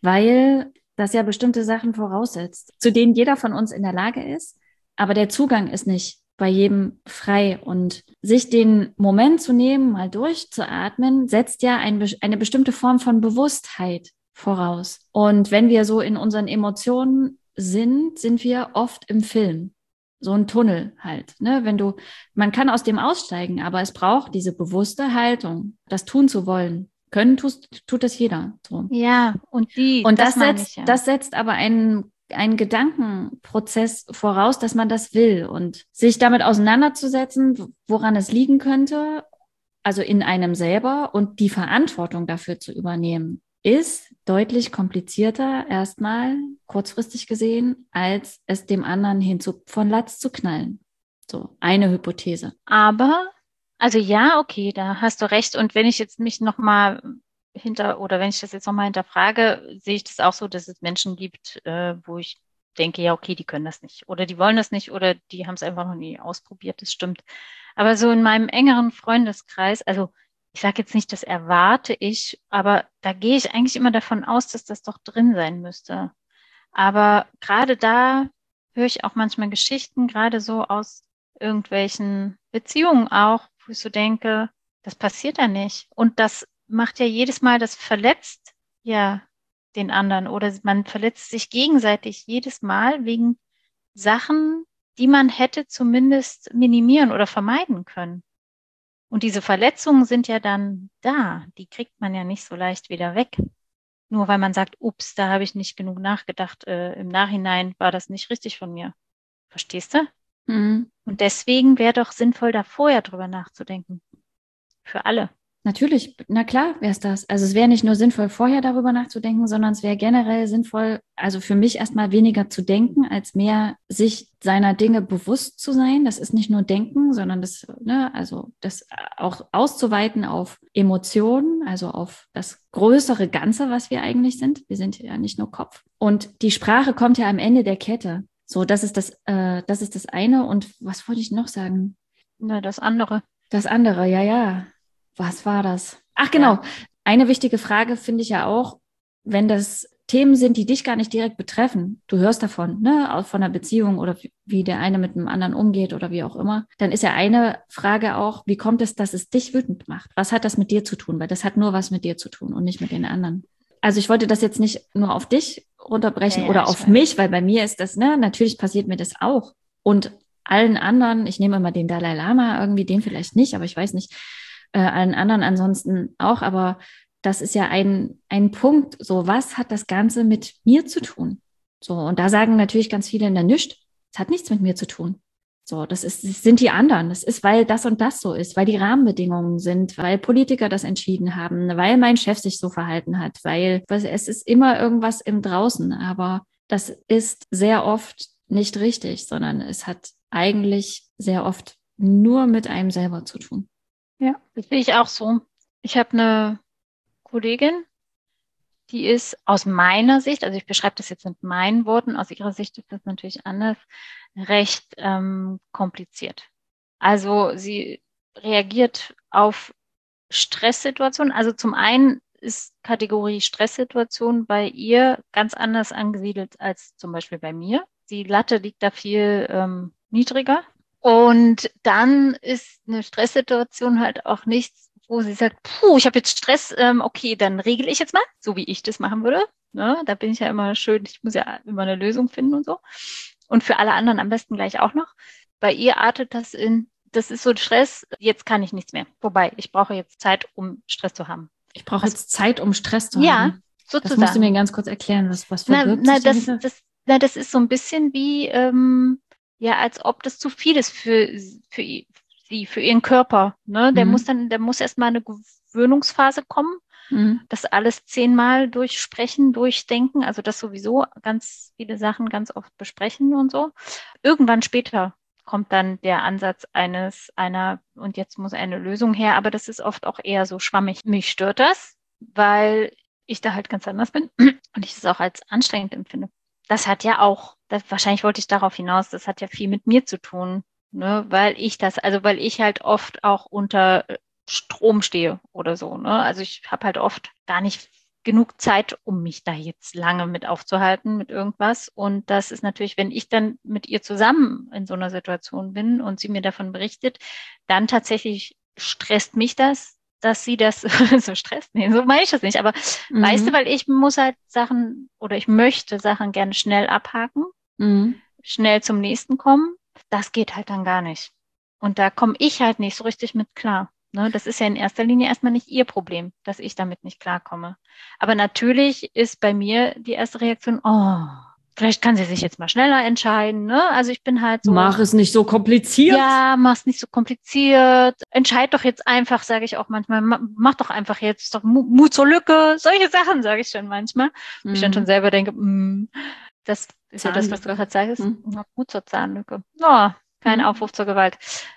Weil das ja bestimmte Sachen voraussetzt, zu denen jeder von uns in der Lage ist, aber der Zugang ist nicht bei jedem frei. Und sich den Moment zu nehmen, mal durchzuatmen, setzt ja ein, eine bestimmte Form von Bewusstheit voraus. Und wenn wir so in unseren Emotionen sind, sind wir oft im Film. So ein Tunnel halt, ne? Wenn du, man kann aus dem aussteigen, aber es braucht diese bewusste Haltung, das tun zu wollen. Können tust, tut das jeder. So. Ja, und die, Und das, das meine setzt, ich ja. das setzt aber einen, einen Gedankenprozess voraus, dass man das will und sich damit auseinanderzusetzen, woran es liegen könnte, also in einem selber und die Verantwortung dafür zu übernehmen, ist deutlich komplizierter erstmal kurzfristig gesehen, als es dem anderen hinzu von Latz zu knallen. So, eine Hypothese. Aber, also ja, okay, da hast du recht. Und wenn ich jetzt mich nochmal hinter, oder wenn ich das jetzt nochmal hinterfrage, sehe ich das auch so, dass es Menschen gibt, äh, wo ich denke, ja, okay, die können das nicht. Oder die wollen das nicht, oder die haben es einfach noch nie ausprobiert, das stimmt. Aber so in meinem engeren Freundeskreis, also ich sage jetzt nicht, das erwarte ich, aber da gehe ich eigentlich immer davon aus, dass das doch drin sein müsste. Aber gerade da höre ich auch manchmal Geschichten, gerade so aus irgendwelchen Beziehungen auch, wo ich so denke, das passiert ja nicht. Und das macht ja jedes Mal, das verletzt ja den anderen oder man verletzt sich gegenseitig jedes Mal wegen Sachen, die man hätte zumindest minimieren oder vermeiden können. Und diese Verletzungen sind ja dann da. Die kriegt man ja nicht so leicht wieder weg. Nur weil man sagt, ups, da habe ich nicht genug nachgedacht. Äh, im Nachhinein war das nicht richtig von mir. Verstehst du? Mhm. Und deswegen wäre doch sinnvoll, da vorher drüber nachzudenken. Für alle. Natürlich, na klar wäre es das. Also es wäre nicht nur sinnvoll, vorher darüber nachzudenken, sondern es wäre generell sinnvoll, also für mich erstmal weniger zu denken, als mehr sich seiner Dinge bewusst zu sein. Das ist nicht nur Denken, sondern das, ne, also das auch auszuweiten auf Emotionen, also auf das größere Ganze, was wir eigentlich sind. Wir sind ja nicht nur Kopf. Und die Sprache kommt ja am Ende der Kette. So, das ist das, äh, das ist das eine. Und was wollte ich noch sagen? Na, das andere. Das andere, ja, ja. Was war das? Ach, genau. Ja. Eine wichtige Frage finde ich ja auch, wenn das Themen sind, die dich gar nicht direkt betreffen, du hörst davon, ne, auch von einer Beziehung oder wie der eine mit dem anderen umgeht oder wie auch immer, dann ist ja eine Frage auch, wie kommt es, dass es dich wütend macht? Was hat das mit dir zu tun? Weil das hat nur was mit dir zu tun und nicht mit den anderen. Also ich wollte das jetzt nicht nur auf dich runterbrechen Ja, ja, oder auf weiß. mich, weil bei mir ist das, ne, natürlich passiert mir das auch. Und allen anderen, ich nehme immer den Dalai Lama irgendwie, den vielleicht nicht, aber ich weiß nicht, äh, allen anderen ansonsten auch, aber das ist ja ein, ein Punkt, so was hat das Ganze mit mir zu tun? So, und da sagen natürlich ganz viele, na nichts, es hat nichts mit mir zu tun. So, das ist, das sind die anderen. Das ist, weil das und das so ist, weil die Rahmenbedingungen sind, weil Politiker das entschieden haben, weil mein Chef sich so verhalten hat, weil es ist immer irgendwas im Draußen, aber das ist sehr oft nicht richtig, sondern es hat eigentlich sehr oft nur mit einem selber zu tun. Ja, das sehe ich auch so. Ich habe eine Kollegin, die ist aus meiner Sicht, also ich beschreibe das jetzt mit meinen Worten, aus ihrer Sicht ist das natürlich anders, recht ähm, kompliziert. Also sie reagiert auf Stresssituationen. Also zum einen ist Kategorie Stresssituation bei ihr ganz anders angesiedelt als zum Beispiel bei mir. Die Latte liegt da viel ähm, niedriger. Und dann ist eine Stresssituation halt auch nichts, wo sie sagt, puh, ich habe jetzt Stress, ähm, okay, dann regle ich jetzt mal, so wie ich das machen würde. Ne? Da bin ich ja immer schön, ich muss ja immer eine Lösung finden und so. Und für alle anderen am besten gleich auch noch. Bei ihr artet das in, das ist so ein Stress, jetzt kann ich nichts mehr. Wobei, ich brauche jetzt Zeit, um Stress zu haben. Ich brauche was, jetzt Zeit, um Stress zu ja, haben. Ja, sozusagen. Das musst du mir ganz kurz erklären, was, was verbirgt na, na, sich das, dahinter? das, na, das ist so ein bisschen wie, ähm, ja, als ob das zu viel ist für, für sie, für ihren Körper. Ne? Der Mhm. muss dann, der muss erstmal eine Gewöhnungsphase kommen, Mhm. das alles zehnmal durchsprechen, durchdenken, also das sowieso ganz viele Sachen ganz oft besprechen und so. Irgendwann später kommt dann der Ansatz eines, einer, und jetzt muss eine Lösung her, aber das ist oft auch eher so schwammig. Mich stört das, weil ich da halt ganz anders bin und ich es auch als anstrengend empfinde. Das hat ja auch, das, wahrscheinlich wollte ich darauf hinaus, das hat ja viel mit mir zu tun, ne, weil ich das, also weil ich halt oft auch unter Strom stehe oder so, ne, also ich habe halt oft gar nicht genug Zeit, um mich da jetzt lange mit aufzuhalten mit irgendwas. Und das ist natürlich, wenn ich dann mit ihr zusammen in so einer Situation bin und sie mir davon berichtet, dann tatsächlich stresst mich das, dass sie das so stresst. Nee, so meine ich das nicht. Aber mhm. weißt du, weil ich muss halt Sachen oder ich möchte Sachen gerne schnell abhaken, mhm. schnell zum nächsten kommen. Das geht halt dann gar nicht. Und da komme ich halt nicht so richtig mit klar. Ne, das ist ja in erster Linie erstmal nicht ihr Problem, dass ich damit nicht klarkomme. Aber natürlich ist bei mir die erste Reaktion, oh, vielleicht kann sie sich jetzt mal schneller entscheiden. Ne? Also ich bin halt so. Mach es nicht so kompliziert. Ja, mach es nicht so kompliziert. Entscheid doch jetzt einfach, sage ich auch manchmal. Mach doch einfach jetzt, doch Mut zur Lücke. Solche Sachen sage ich schon manchmal. Mhm. Ich dann schon selber denke, mm, das ist ja das, was du gerade sagst. Mhm. Mut zur Zahnlücke. Oh, kein mhm. Aufruf zur Gewalt.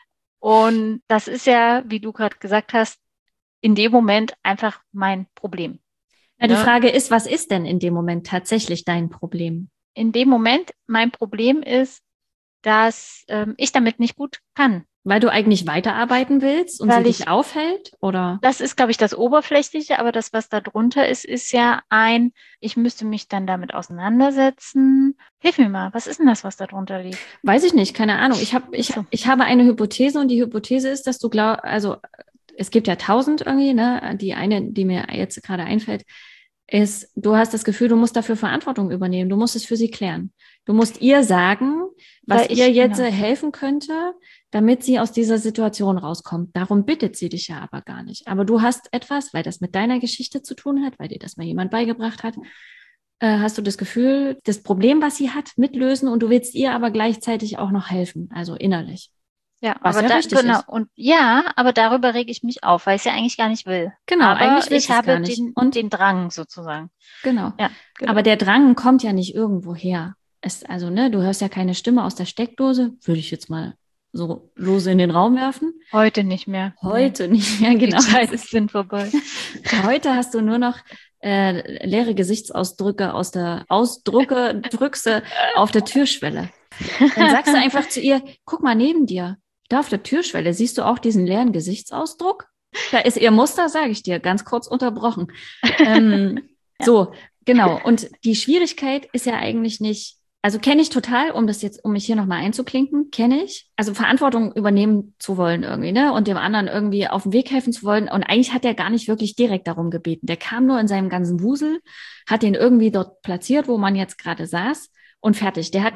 Und das ist ja, wie du gerade gesagt hast, in dem Moment einfach mein Problem. Ja, die Frage ist, was ist denn in dem Moment tatsächlich dein Problem? In dem Moment, mein Problem ist, dass ähm, ich damit nicht gut kann. Weil du eigentlich weiterarbeiten willst und Weil sie dich ich, aufhält, oder? Das ist, glaube ich, das Oberflächliche, aber das, was da drunter ist, ist ja ein, ich müsste mich dann damit auseinandersetzen. Hilf mir mal, was ist denn das, was da drunter liegt? Weiß ich nicht, keine Ahnung. Ich, hab, ich, ich habe eine Hypothese und die Hypothese ist, dass du glaubst, also es gibt ja tausend irgendwie, ne? Die eine, die mir jetzt gerade einfällt, ist, du hast das Gefühl, du musst dafür Verantwortung übernehmen. Du musst es für sie klären. Du musst ihr sagen, was ich, ihr jetzt genau. helfen könnte, damit sie aus dieser Situation rauskommt. Darum bittet sie dich ja aber gar nicht. Aber du hast etwas, weil das mit deiner Geschichte zu tun hat, weil dir das mal jemand beigebracht hat, äh, hast du das Gefühl, das Problem, was sie hat, mitlösen und du willst ihr aber gleichzeitig auch noch helfen, also innerlich. Ja, was aber ja da, richtig genau. ist. Und ja, aber darüber rege ich mich auf, weil ich es ja eigentlich gar nicht will. Genau, aber eigentlich will ich habe gar nicht. Den, und den Drang sozusagen. Genau. Ja, genau. Aber der Drang kommt ja nicht irgendwo her. Es, also, ne, du hörst ja keine Stimme aus der Steckdose, würde ich jetzt mal so lose in den Raum werfen. Heute nicht mehr. Heute nee. nicht mehr, genau. Die Zeiten sind vorbei. Heute hast du nur noch äh, leere Gesichtsausdrücke aus der Ausdrucke, Drückse auf der Türschwelle. Dann sagst du einfach zu ihr, guck mal neben dir. Da auf der Türschwelle siehst du auch diesen leeren Gesichtsausdruck. Da ist ihr Muster, sage ich dir, ganz kurz unterbrochen. ähm, ja. So, genau. Und die Schwierigkeit ist ja eigentlich nicht, also kenne ich total, um das jetzt, um mich hier nochmal einzuklinken, kenne ich. Also Verantwortung übernehmen zu wollen irgendwie, ne? Und dem anderen irgendwie auf den Weg helfen zu wollen. Und eigentlich hat er gar nicht wirklich direkt darum gebeten. Der kam nur in seinem ganzen Wusel, hat den irgendwie dort platziert, wo man jetzt gerade saß und fertig. Der hat nicht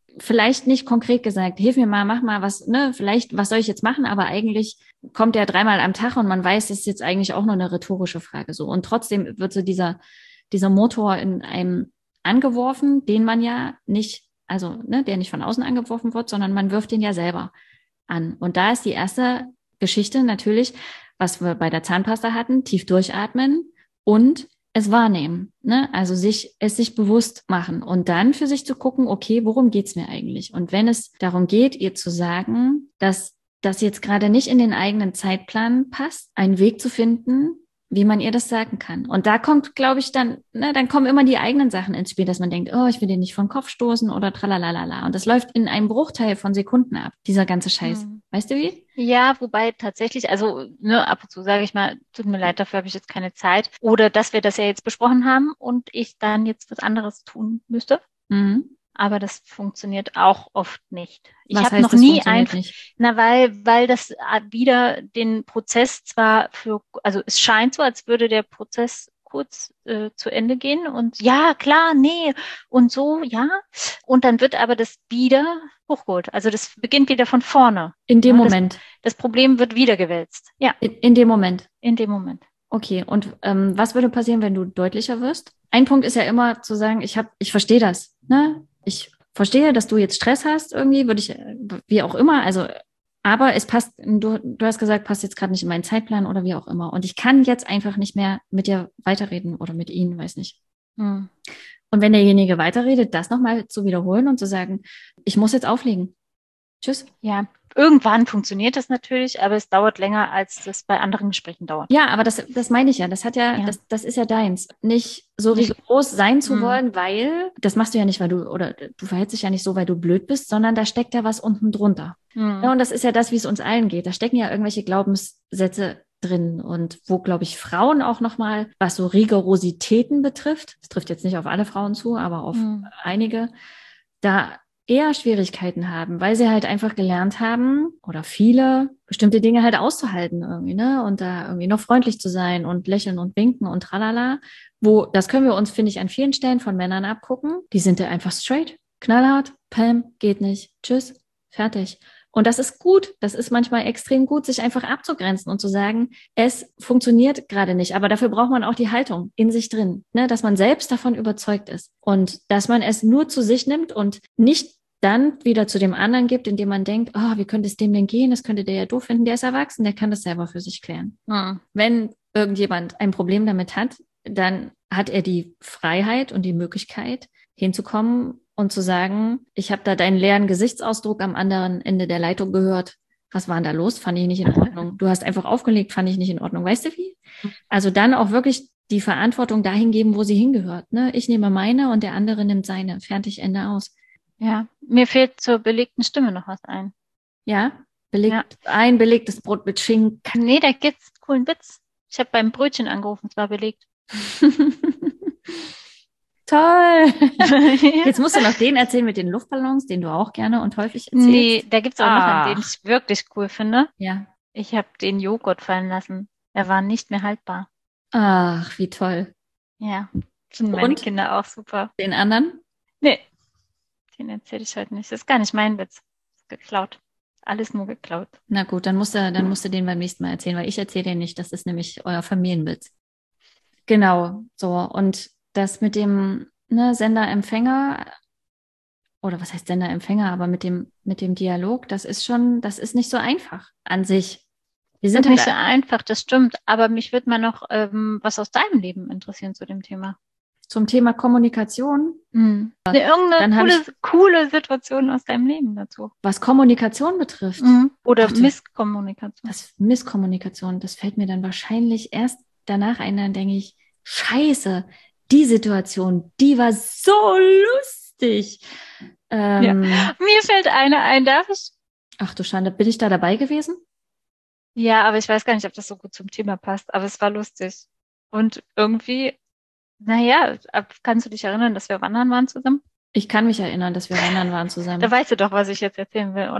vielleicht nicht konkret gesagt, hilf mir mal, mach mal was, ne, vielleicht, was soll ich jetzt machen? Aber eigentlich kommt er dreimal am Tag und man weiß, das ist jetzt eigentlich auch nur eine rhetorische Frage so. Und trotzdem wird so dieser, dieser Motor in einem angeworfen, den man ja nicht, also, ne, der nicht von außen angeworfen wird, sondern man wirft den ja selber an. Und da ist die erste Geschichte natürlich, was wir bei der Zahnpasta hatten, tief durchatmen und es wahrnehmen, ne? Also sich, es sich bewusst machen und dann für sich zu gucken, okay, worum geht's mir eigentlich? Und wenn es darum geht, ihr zu sagen, dass das jetzt gerade nicht in den eigenen Zeitplan passt, einen Weg zu finden, wie man ihr das sagen kann. Und da kommt, glaube ich, dann, ne, dann kommen immer die eigenen Sachen ins Spiel, dass man denkt, oh, ich will den nicht vor den Kopf stoßen oder tralalala. Und das läuft in einem Bruchteil von Sekunden ab, dieser ganze Scheiß. Hm. Weißt du wie? Ja, wobei tatsächlich, also ne, ab und zu sage ich mal, tut mir leid, dafür habe ich jetzt keine Zeit. Oder dass wir das ja jetzt besprochen haben und ich dann jetzt was anderes tun müsste. Mhm. Aber das funktioniert auch oft nicht. Ich Was habe heißt, noch das nie funktioniert einfach, nicht? na weil, weil das wieder den Prozess zwar für, also es scheint so, als würde der Prozess kurz äh, zu Ende gehen und ja, klar, nee und so, ja. Und dann wird aber das wieder hochgeholt. Also das beginnt wieder von vorne. In dem ja, Moment. Das, das Problem wird wieder gewälzt. Ja. In, in dem Moment. In dem Moment. Okay, und ähm, was würde passieren, wenn du deutlicher wirst? Ein Punkt ist ja immer zu sagen, ich habe, ich verstehe das, ne? Ich verstehe, dass du jetzt Stress hast irgendwie, würde ich, wie auch immer, also, aber es passt, du, du hast gesagt, passt jetzt gerade nicht in meinen Zeitplan oder wie auch immer. Und ich kann jetzt einfach nicht mehr mit dir weiterreden oder mit ihnen, weiß nicht. Hm. Und wenn derjenige weiterredet, das nochmal zu wiederholen und zu sagen, ich muss jetzt auflegen. Tschüss. Ja, irgendwann funktioniert das natürlich, aber es dauert länger, als das bei anderen Gesprächen dauert. Ja, aber das, das meine ich ja. Das hat ja, ja. Das, das ist ja deins. Nicht so rigoros sein zu mhm. wollen, weil, das machst du ja nicht, weil du, oder du verhältst dich ja nicht so, weil du blöd bist, sondern da steckt ja was unten drunter. Mhm. Ja, und das ist ja das, wie es uns allen geht. Da stecken ja irgendwelche Glaubenssätze drin und wo, glaube ich, Frauen auch nochmal, was so Rigorositäten betrifft, das trifft jetzt nicht auf alle Frauen zu, aber auf mhm. einige, da eher Schwierigkeiten haben, weil sie halt einfach gelernt haben oder viele bestimmte Dinge halt auszuhalten irgendwie, ne? Und da irgendwie noch freundlich zu sein und lächeln und winken und tralala. Wo, das können wir uns, finde ich, an vielen Stellen von Männern abgucken. Die sind da einfach straight, knallhart, Pam, geht nicht, tschüss, fertig. Und das ist gut. Das ist manchmal extrem gut, sich einfach abzugrenzen und zu sagen, es funktioniert gerade nicht. Aber dafür braucht man auch die Haltung in sich drin, ne? Dass man selbst davon überzeugt ist und dass man es nur zu sich nimmt und nicht dann wieder zu dem anderen gibt, indem man denkt, oh, wie könnte es dem denn gehen? Das könnte der ja doof finden. Der ist erwachsen, der kann das selber für sich klären. Mhm. Wenn irgendjemand ein Problem damit hat, dann hat er die Freiheit und die Möglichkeit, hinzukommen und zu sagen, ich habe da deinen leeren Gesichtsausdruck am anderen Ende der Leitung gehört. Was war denn da los? Fand ich nicht in Ordnung. Du hast einfach aufgelegt, fand ich nicht in Ordnung. Weißt du wie? Also dann auch wirklich die Verantwortung dahin geben, wo sie hingehört. Ne? Ich nehme meine und der andere nimmt seine. Fertig, Ende aus. Ja, mir fehlt zur belegten Stimme noch was ein. Ja, belegt, ja. Ein belegtes Brot mit Schinken. Nee, da gibt's einen coolen Witz. Ich habe beim Brötchen angerufen, es war belegt. Toll. Ja. Jetzt musst du noch den erzählen mit den Luftballons, den du auch gerne und häufig erzählst. Nee, da gibt's auch ah. noch einen, den ich wirklich cool finde. Ja. Ich habe den Joghurt fallen lassen. Er war nicht mehr haltbar. Ach, wie toll. Ja, sind meine und? Kinder auch super. Den anderen? Nee. Den erzähle ich heute nicht. Das ist gar nicht mein Witz. Das ist geklaut. Alles nur geklaut. Na gut, dann musst du, dann musst du den beim nächsten Mal erzählen, weil ich erzähle den nicht. Das ist nämlich euer Familienwitz. Genau, so. Und das mit dem ne, Sender-Empfänger, oder was heißt Sender-Empfänger, aber mit dem, mit dem Dialog, das ist schon, das ist nicht so einfach an sich. Wir sind halt nicht so einfach, das stimmt. Aber mich würde mal noch ähm, was aus deinem Leben interessieren zu dem Thema. Zum Thema Kommunikation. Mhm. Ne, irgendeine coole, ich, coole Situation aus deinem Leben dazu. Was Kommunikation betrifft. Mhm. Oder Ach, Misskommunikation. Das Misskommunikation, das fällt mir dann wahrscheinlich erst danach ein, dann denke ich, scheiße, die Situation, die war so lustig. Ähm, ja. Mir fällt eine ein, darf ich? Ach du Schande, bin ich da dabei gewesen? Ja, aber ich weiß gar nicht, ob das so gut zum Thema passt, aber es war lustig. Und irgendwie Naja, kannst du dich erinnern, dass wir wandern waren zusammen? Ich kann mich erinnern, dass wir wandern waren zusammen. Da weißt du doch, was ich jetzt erzählen will, oder?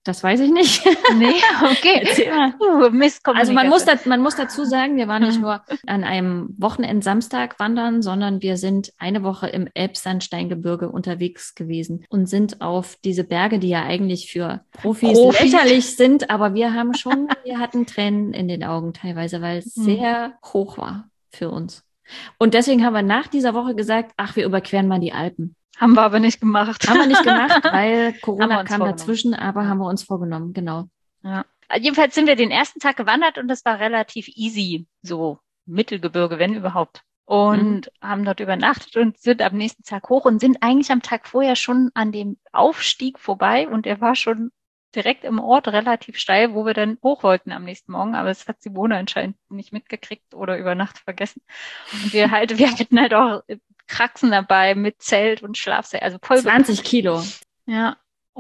Das weiß ich nicht. Nee, okay. Uh, also man muss, da, man muss dazu sagen, wir waren nicht nur an einem Wochenendsamstag wandern, sondern wir sind eine Woche im Elbsandsteingebirge unterwegs gewesen und sind auf diese Berge, die ja eigentlich für Profis, Profis. lächerlich sind, aber wir haben schon, wir hatten Tränen in den Augen teilweise, weil es mhm. sehr hoch war für uns. Und deswegen haben wir nach dieser Woche gesagt, ach, wir überqueren mal die Alpen. Haben wir aber nicht gemacht. Haben wir nicht gemacht, weil Corona kam dazwischen, aber haben wir uns vorgenommen, genau. Ja. Jedenfalls sind wir den ersten Tag gewandert und das war relativ easy, so Mittelgebirge, wenn überhaupt. Und mhm. haben dort übernachtet und sind am nächsten Tag hoch und sind eigentlich am Tag vorher schon an dem Aufstieg vorbei und er war schon direkt im Ort relativ steil, wo wir dann hoch wollten am nächsten Morgen, aber das hat Simone anscheinend nicht mitgekriegt oder über Nacht vergessen. Und wir halt, wir hatten halt auch Kraxen dabei mit Zelt und Schlafsack, also voll zwanzig Kilo. Ja,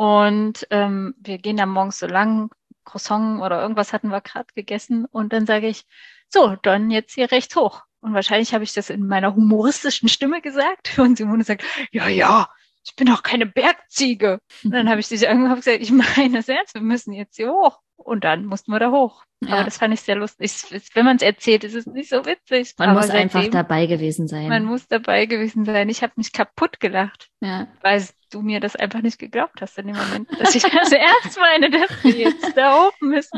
und ähm, wir gehen dann morgens so lang, Croissant oder irgendwas hatten wir gerade gegessen und dann sage ich, so, dann jetzt hier rechts hoch. Und wahrscheinlich habe ich das in meiner humoristischen Stimme gesagt und Simone sagt, ja, ja, ich bin doch keine Bergziege. Und dann habe ich dich angehört und gesagt, ich meine das ernst, wir müssen jetzt hier hoch. Und dann mussten wir da hoch. Ja. Aber das fand ich sehr lustig. Wenn man es erzählt, ist es nicht so witzig. Man aber muss einfach dabei gewesen sein. Man muss dabei gewesen sein. Ich habe mich kaputt gelacht, ja. weil du mir das einfach nicht geglaubt hast in dem Moment, dass ich das ernst meine, dass wir jetzt da hoch müssen. Oh,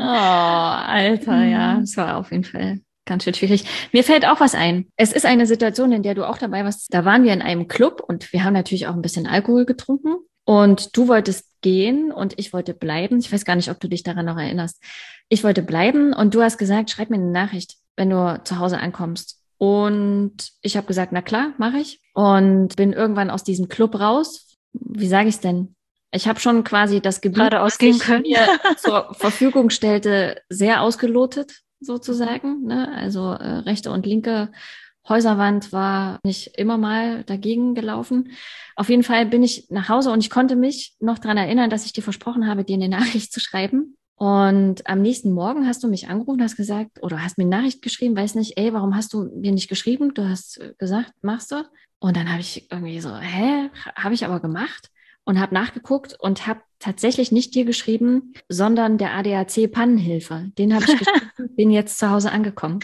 Alter, mhm. ja, das war auf jeden Fall ganz schön schwierig. Mir fällt auch was ein. Es ist eine Situation, in der du auch dabei warst. Da waren wir in einem Club und wir haben natürlich auch ein bisschen Alkohol getrunken. Und du wolltest gehen und ich wollte bleiben. Ich weiß gar nicht, ob du dich daran noch erinnerst. Ich wollte bleiben und du hast gesagt, schreib mir eine Nachricht, wenn du zu Hause ankommst. Und ich habe gesagt, na klar, mache ich. Und bin irgendwann aus diesem Club raus. Wie sage ich es denn? Ich habe schon quasi das Gebiet, was ich mir zur Verfügung stellte, sehr ausgelotet, sozusagen. Ne? Also äh, rechte und linke Häuserwand war nicht immer mal dagegen gelaufen. Auf jeden Fall bin ich nach Hause und ich konnte mich noch daran erinnern, dass ich dir versprochen habe, dir eine Nachricht zu schreiben. Und am nächsten Morgen hast du mich angerufen, hast gesagt, oder hast mir eine Nachricht geschrieben, weiß nicht, ey, warum hast du mir nicht geschrieben? Du hast gesagt, machst du? Und dann habe ich irgendwie so, hä, habe ich aber gemacht und habe nachgeguckt und habe tatsächlich nicht dir geschrieben, sondern der A D A C-Pannenhilfe. Den habe ich geschrieben, bin jetzt zu Hause angekommen.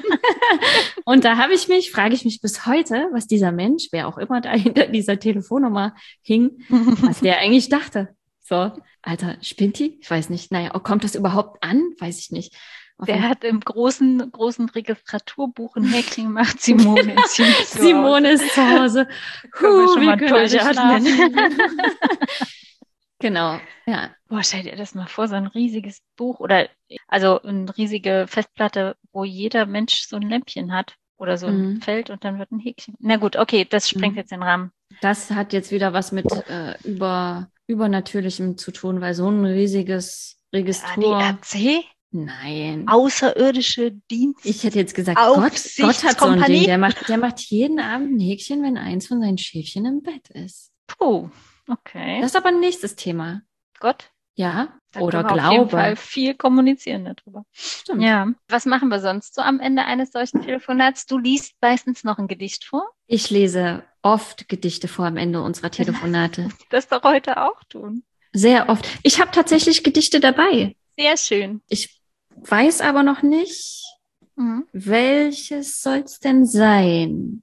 Und da habe ich mich, frage ich mich bis heute, was dieser Mensch, wer auch immer da hinter dieser Telefonnummer hing, was der eigentlich dachte. So, Alter, spinnt die? Ich weiß nicht. Naja, kommt das überhaupt an? Weiß ich nicht. Auf der hat im großen, großen Registraturbuch ein Häkchen gemacht. Simone ist zu Simone ist zu Hause. Können wir schon mal durchatmen. Genau, ja. Boah, stell dir das mal vor, so ein riesiges Buch oder also eine riesige Festplatte, wo jeder Mensch so ein Lämpchen hat oder so ein mhm. Feld und dann wird ein Häkchen. Na gut, okay, das sprengt mhm. jetzt den Rahmen. Das hat jetzt wieder was mit äh, über, Übernatürlichem zu tun, weil so ein riesiges Registratur... A D A C? Nein. Außerirdische Dienst. Ich hätte jetzt gesagt, Gott, Gott hat so ein Ding, der macht, der macht jeden Abend ein Häkchen, wenn eins von seinen Schäfchen im Bett ist. Puh. Okay. Das ist aber ein nächstes Thema. Gott? Ja. Da oder können wir Glaube. Auf jeden Fall viel kommunizieren darüber. Stimmt. Ja. Was machen wir sonst so am Ende eines solchen Telefonats? Du liest meistens noch ein Gedicht vor? Ich lese oft Gedichte vor am Ende unserer Telefonate. Das doch heute auch tun. Sehr oft. Ich habe tatsächlich Gedichte dabei. Sehr schön. Ich weiß aber noch nicht, mhm. welches soll es denn sein?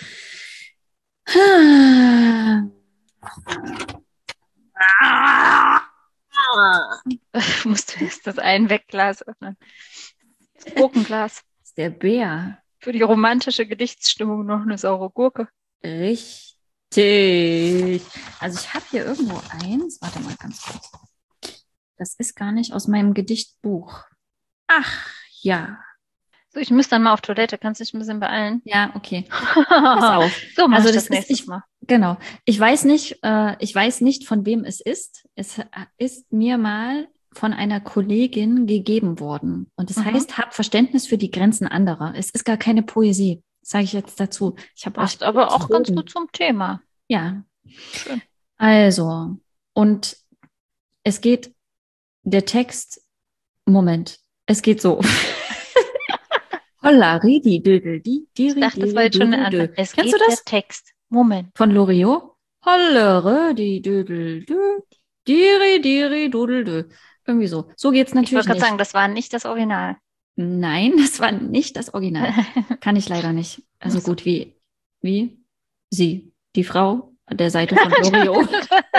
Musst du jetzt das Einwegglas öffnen? Das Gurkenglas. Das ist der Bär. Für die romantische Gedichtsstimmung noch eine saure Gurke. Richtig. Also ich habe hier irgendwo eins. Warte mal ganz kurz. Das ist gar nicht aus meinem Gedichtbuch. Ach, ja. So, ich müsste dann mal auf Toilette. Kannst du dich ein bisschen beeilen? Ja, okay. Pass auf. So, mach also ich das das nächstes ist, ich, Mal. Genau. Ich weiß nicht, äh, ich weiß nicht, von wem es ist. Es ist mir mal von einer Kollegin gegeben worden. Und es mhm. heißt, hab Verständnis für die Grenzen anderer. Es ist gar keine Poesie, sage ich jetzt dazu. Ich habe Passt aber auch ganz gut zum Thema. Ja. Schön. Also, und es geht, der Text, Moment, es geht so. Holla, ridi, dödel, di, di, Ich dachte, das war jetzt schon eine andere. Es Kennst geht du das? Der Text. Moment. Von Loriot? Holla, ridi, dödel, dö. Diri, diri, dudeldö. Irgendwie so. So geht's Ich wollte natürlich gerade nicht. sagen, das war nicht das Original. Nein, das war nicht das Original. Kann ich leider nicht. Also So. gut wie, wie sie, die Frau an der Seite von Loriot.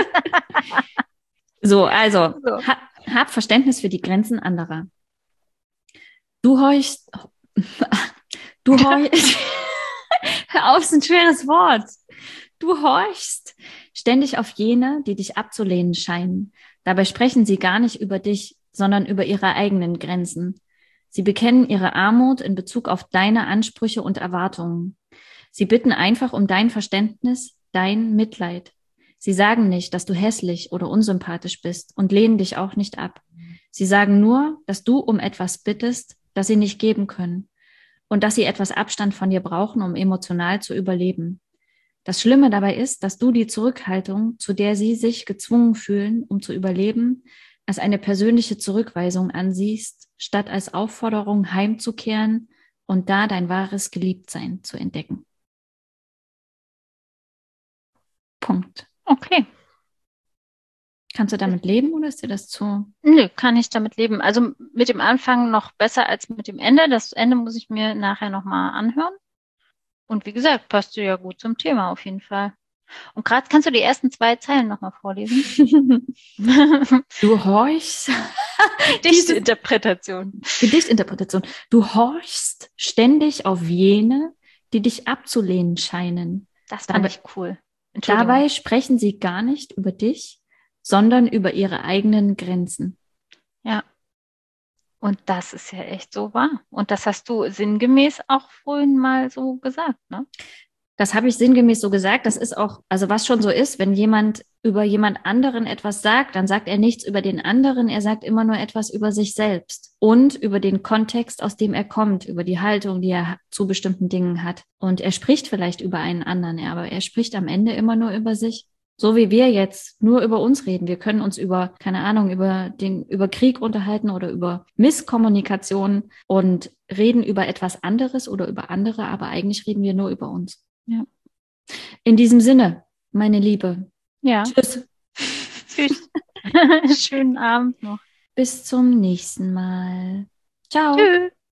So, also, So. ha, hab Verständnis für die Grenzen anderer. Du horchst, du horchst, hör auf, ist ein schweres Wort. Du horchst ständig auf jene, die dich abzulehnen scheinen. Dabei sprechen sie gar nicht über dich, sondern über ihre eigenen Grenzen. Sie bekennen ihre Armut in Bezug auf deine Ansprüche und Erwartungen. Sie bitten einfach um dein Verständnis, dein Mitleid. Sie sagen nicht, dass du hässlich oder unsympathisch bist und lehnen dich auch nicht ab. Sie sagen nur, dass du um etwas bittest, das sie nicht geben können und dass sie etwas Abstand von dir brauchen, um emotional zu überleben. Das Schlimme dabei ist, dass du die Zurückhaltung, zu der sie sich gezwungen fühlen, um zu überleben, als eine persönliche Zurückweisung ansiehst, statt als Aufforderung heimzukehren und da dein wahres Geliebtsein zu entdecken. Punkt. Okay. Kannst du damit leben oder ist dir das zu? Nö, kann ich damit leben. Also mit dem Anfang noch besser als mit dem Ende. Das Ende muss ich mir nachher nochmal anhören. Und wie gesagt, passt du ja gut zum Thema auf jeden Fall. Und gerade kannst du die ersten zwei Zeilen nochmal vorlesen. Du horchst. Gedichtinterpretation. Gedichtinterpretation. Du horchst ständig auf jene, die dich abzulehnen scheinen. Das fand Dabei, ich cool. Entschuldigung. dabei sprechen sie gar nicht über dich, sondern über ihre eigenen Grenzen. Ja. Und das ist ja echt so wahr. Und das hast du sinngemäß auch vorhin mal so gesagt, ne? Das habe ich sinngemäß so gesagt. Das ist auch, also was schon so ist, wenn jemand über jemand anderen etwas sagt, dann sagt er nichts über den anderen. Er sagt immer nur etwas über sich selbst und über den Kontext, aus dem er kommt, über die Haltung, die er zu bestimmten Dingen hat. Und er spricht vielleicht über einen anderen, aber er spricht am Ende immer nur über sich. So wie wir jetzt nur über uns reden. Wir können uns über, keine Ahnung, über den, über Krieg unterhalten oder über Misskommunikation und reden über etwas anderes oder über andere, aber eigentlich reden wir nur über uns. Ja. In diesem Sinne, meine Liebe. Ja. Tschüss. Tschüss. Schönen Abend noch. Bis zum nächsten Mal. Ciao. Tschüss.